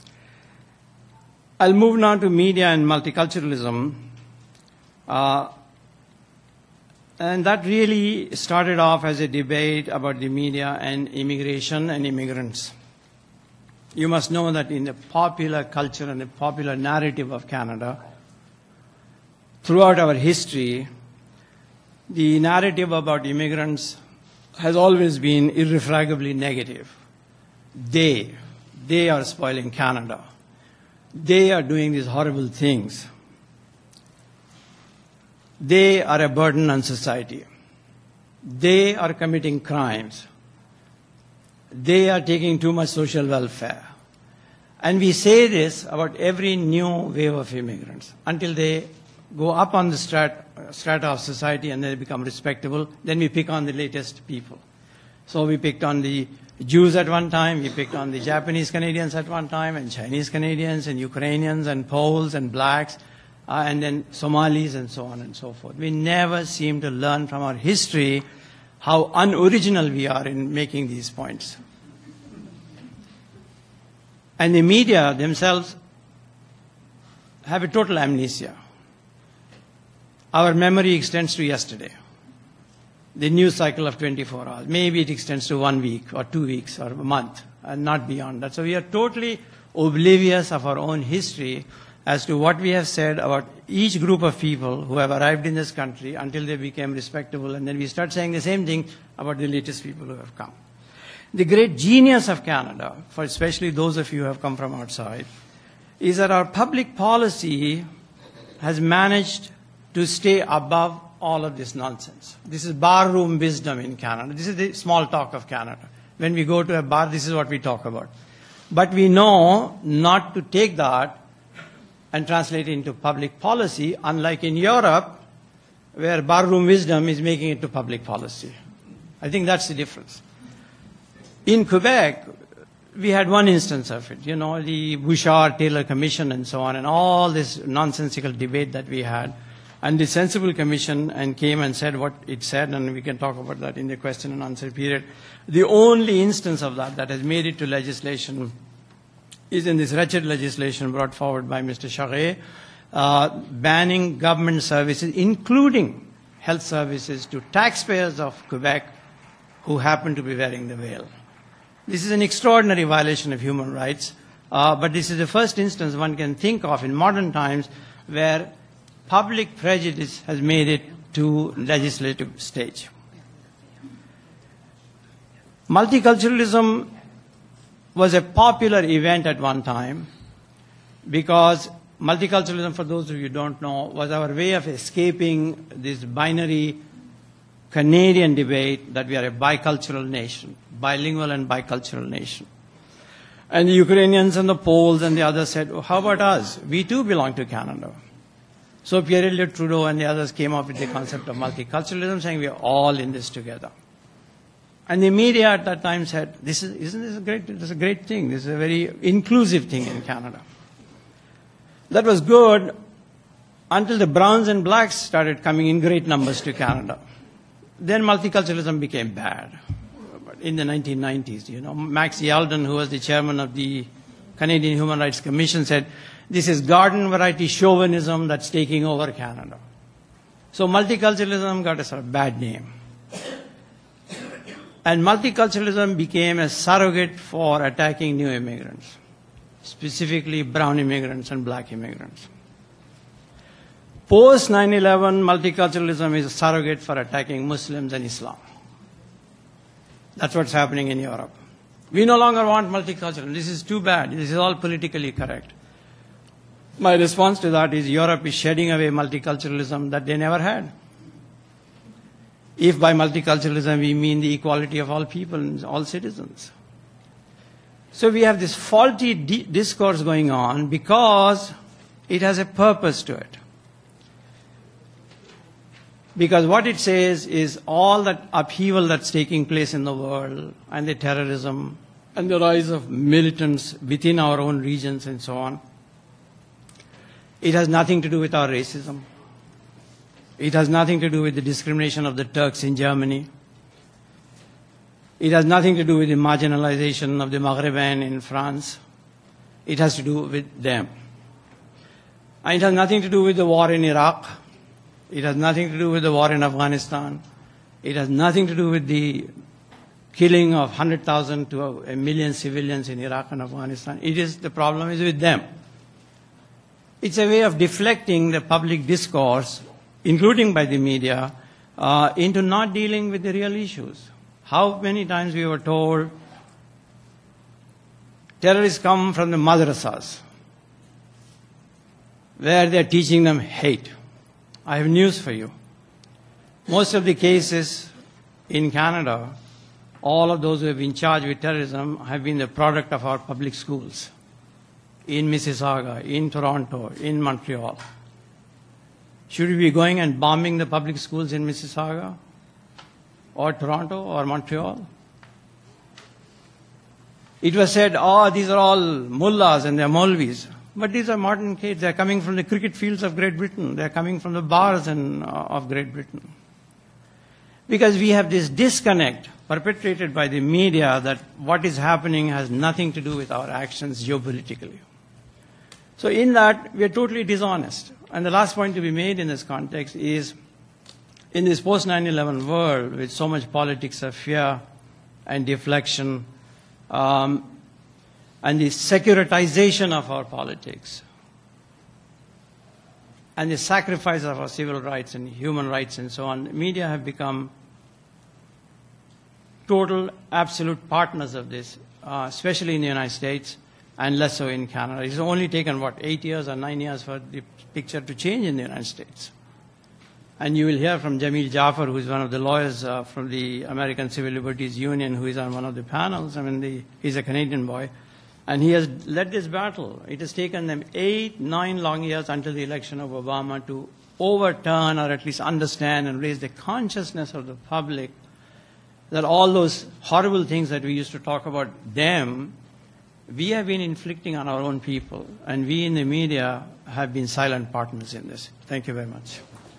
I'll move now to media and multiculturalism. Uh, and that really started off as a debate about the media and immigration and immigrants. You must know that in the popular culture and the popular narrative of Canada, throughout our history, the narrative about immigrants has always been irrefragably negative. They, they are spoiling Canada. They are doing these horrible things. They are a burden on society. They are committing crimes. They are taking too much social welfare. And we say this about every new wave of immigrants until they go up on the strat, strata of society and they become respectable. Then we pick on the latest people. So we picked on the Jews at one time, we picked on the Japanese Canadians at one time, and Chinese Canadians, and Ukrainians, and Poles, and blacks, uh, and then Somalis, and so on and so forth. We never seem to learn from our history how unoriginal we are in making these points. And the media themselves have a total amnesia. Our memory extends to yesterday. The news cycle of twenty-four hours. Maybe it extends to one week or two weeks or a month and not beyond that. So we are totally oblivious of our own history as to what we have said about each group of people who have arrived in this country until they became respectable, and then we start saying the same thing about the latest people who have come. The great genius of Canada, for especially those of you who have come from outside, is that our public policy has managed to stay above all of this nonsense. This is barroom wisdom in Canada. This is the small talk of Canada. When we go to a bar, this is what we talk about. But we know not to take that and translate it into public policy, unlike in Europe, where barroom wisdom is making it to public policy. I think that's the difference. In Quebec, we had one instance of it, you know, the Bouchard-Taylor Commission and so on, and all this nonsensical debate that we had. And the Sensible Commission and came and said what it said, and we can talk about that in the question and answer period. The only instance of that that has made it to legislation is in this wretched legislation brought forward by Mister Charest, uh, banning government services, including health services, to taxpayers of Quebec who happen to be wearing the veil. This is an extraordinary violation of human rights, uh, but this is the first instance one can think of in modern times where public prejudice has made it to legislative stage. Multiculturalism was a popular event at one time because multiculturalism, for those of you who don't know, was our way of escaping this binary Canadian debate that we are a bicultural nation, bilingual and bicultural nation. And the Ukrainians and the Poles and the others said, oh, how about us? We too belong to Canada. So Pierre-Elliott Trudeau and the others came up with the concept of multiculturalism, saying we are all in this together. And the media at that time said, "This is, isn't this a great, this is a great thing? This is a very inclusive thing in Canada." That was good until the browns and blacks started coming in great numbers to Canada. Then multiculturalism became bad. In the nineteen nineties, you know, Max Yalden, who was the chairman of the Canadian Human Rights Commission, said, this is garden variety chauvinism that's taking over Canada. So multiculturalism got a sort of bad name. And multiculturalism became a surrogate for attacking new immigrants, specifically brown immigrants and black immigrants. Post nine eleven, multiculturalism is a surrogate for attacking Muslims and Islam. That's what's happening in Europe. We no longer want multiculturalism. This is too bad. This is all politically correct. My response to that is Europe is shedding away multiculturalism that they never had. If by multiculturalism we mean the equality of all people and all citizens. So we have this faulty di- discourse going on because it has a purpose to it. Because what it says is all that upheaval that's taking place in the world and the terrorism and the rise of militants within our own regions and so on, it has nothing to do with our racism. It has nothing to do with the discrimination of the Turks in Germany. It has nothing to do with the marginalization of the Maghreban in France. It has to do with them. And it has nothing to do with the war in Iraq. It has nothing to do with the war in Afghanistan. It has nothing to do with the killing of one hundred thousand to a million civilians in Iraq and Afghanistan. It is, the problem is with them. It's a way of deflecting the public discourse, including by the media, uh, into not dealing with the real issues. How many times we were told terrorists come from the madrasas, where they're teaching them hate. I have news for you. Most of the cases in Canada, all of those who have been charged with terrorism have been the product of our public schools in Mississauga, in Toronto, in Montreal. Should we be going and bombing the public schools in Mississauga or Toronto or Montreal? It was said, oh, these are all mullahs and they're Maulvis. But these are modern kids. They're coming from the cricket fields of Great Britain. They're coming from the bars in, uh, of Great Britain. Because we have this disconnect perpetrated by the media that what is happening has nothing to do with our actions geopolitically. So in that, we are totally dishonest. And the last point to be made in this context is, in this post nine eleven world, with so much politics of fear and deflection, um, and the securitization of our politics, and the sacrifice of our civil rights and human rights and so on, media have become total, absolute partners of this, uh, especially in the United States, and less so in Canada. It's only taken, what, eight years or nine years for the picture to change in the United States. And you will hear from Jamil Jaffer, who is one of the lawyers uh, from the American Civil Liberties Union, who is on one of the panels. I mean, the, he's a Canadian boy. And he has led this battle. It has taken them eight, nine long years until the election of Obama to overturn or at least understand and raise the consciousness of the public that all those horrible things that we used to talk about them, we have been inflicting on our own people. And we in the media have been silent partners in this. Thank you very much.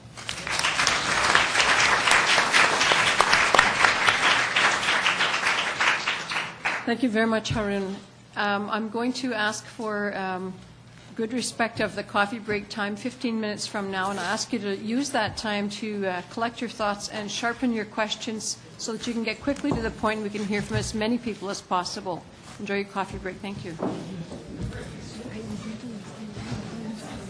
Thank you very much, Haroon. Um, I'm going to ask for um, good respect of the coffee break time, fifteen minutes from now, and I ask you to use that time to uh, collect your thoughts and sharpen your questions so that you can get quickly to the point and we can hear from as many people as possible. Enjoy your coffee break. Thank you.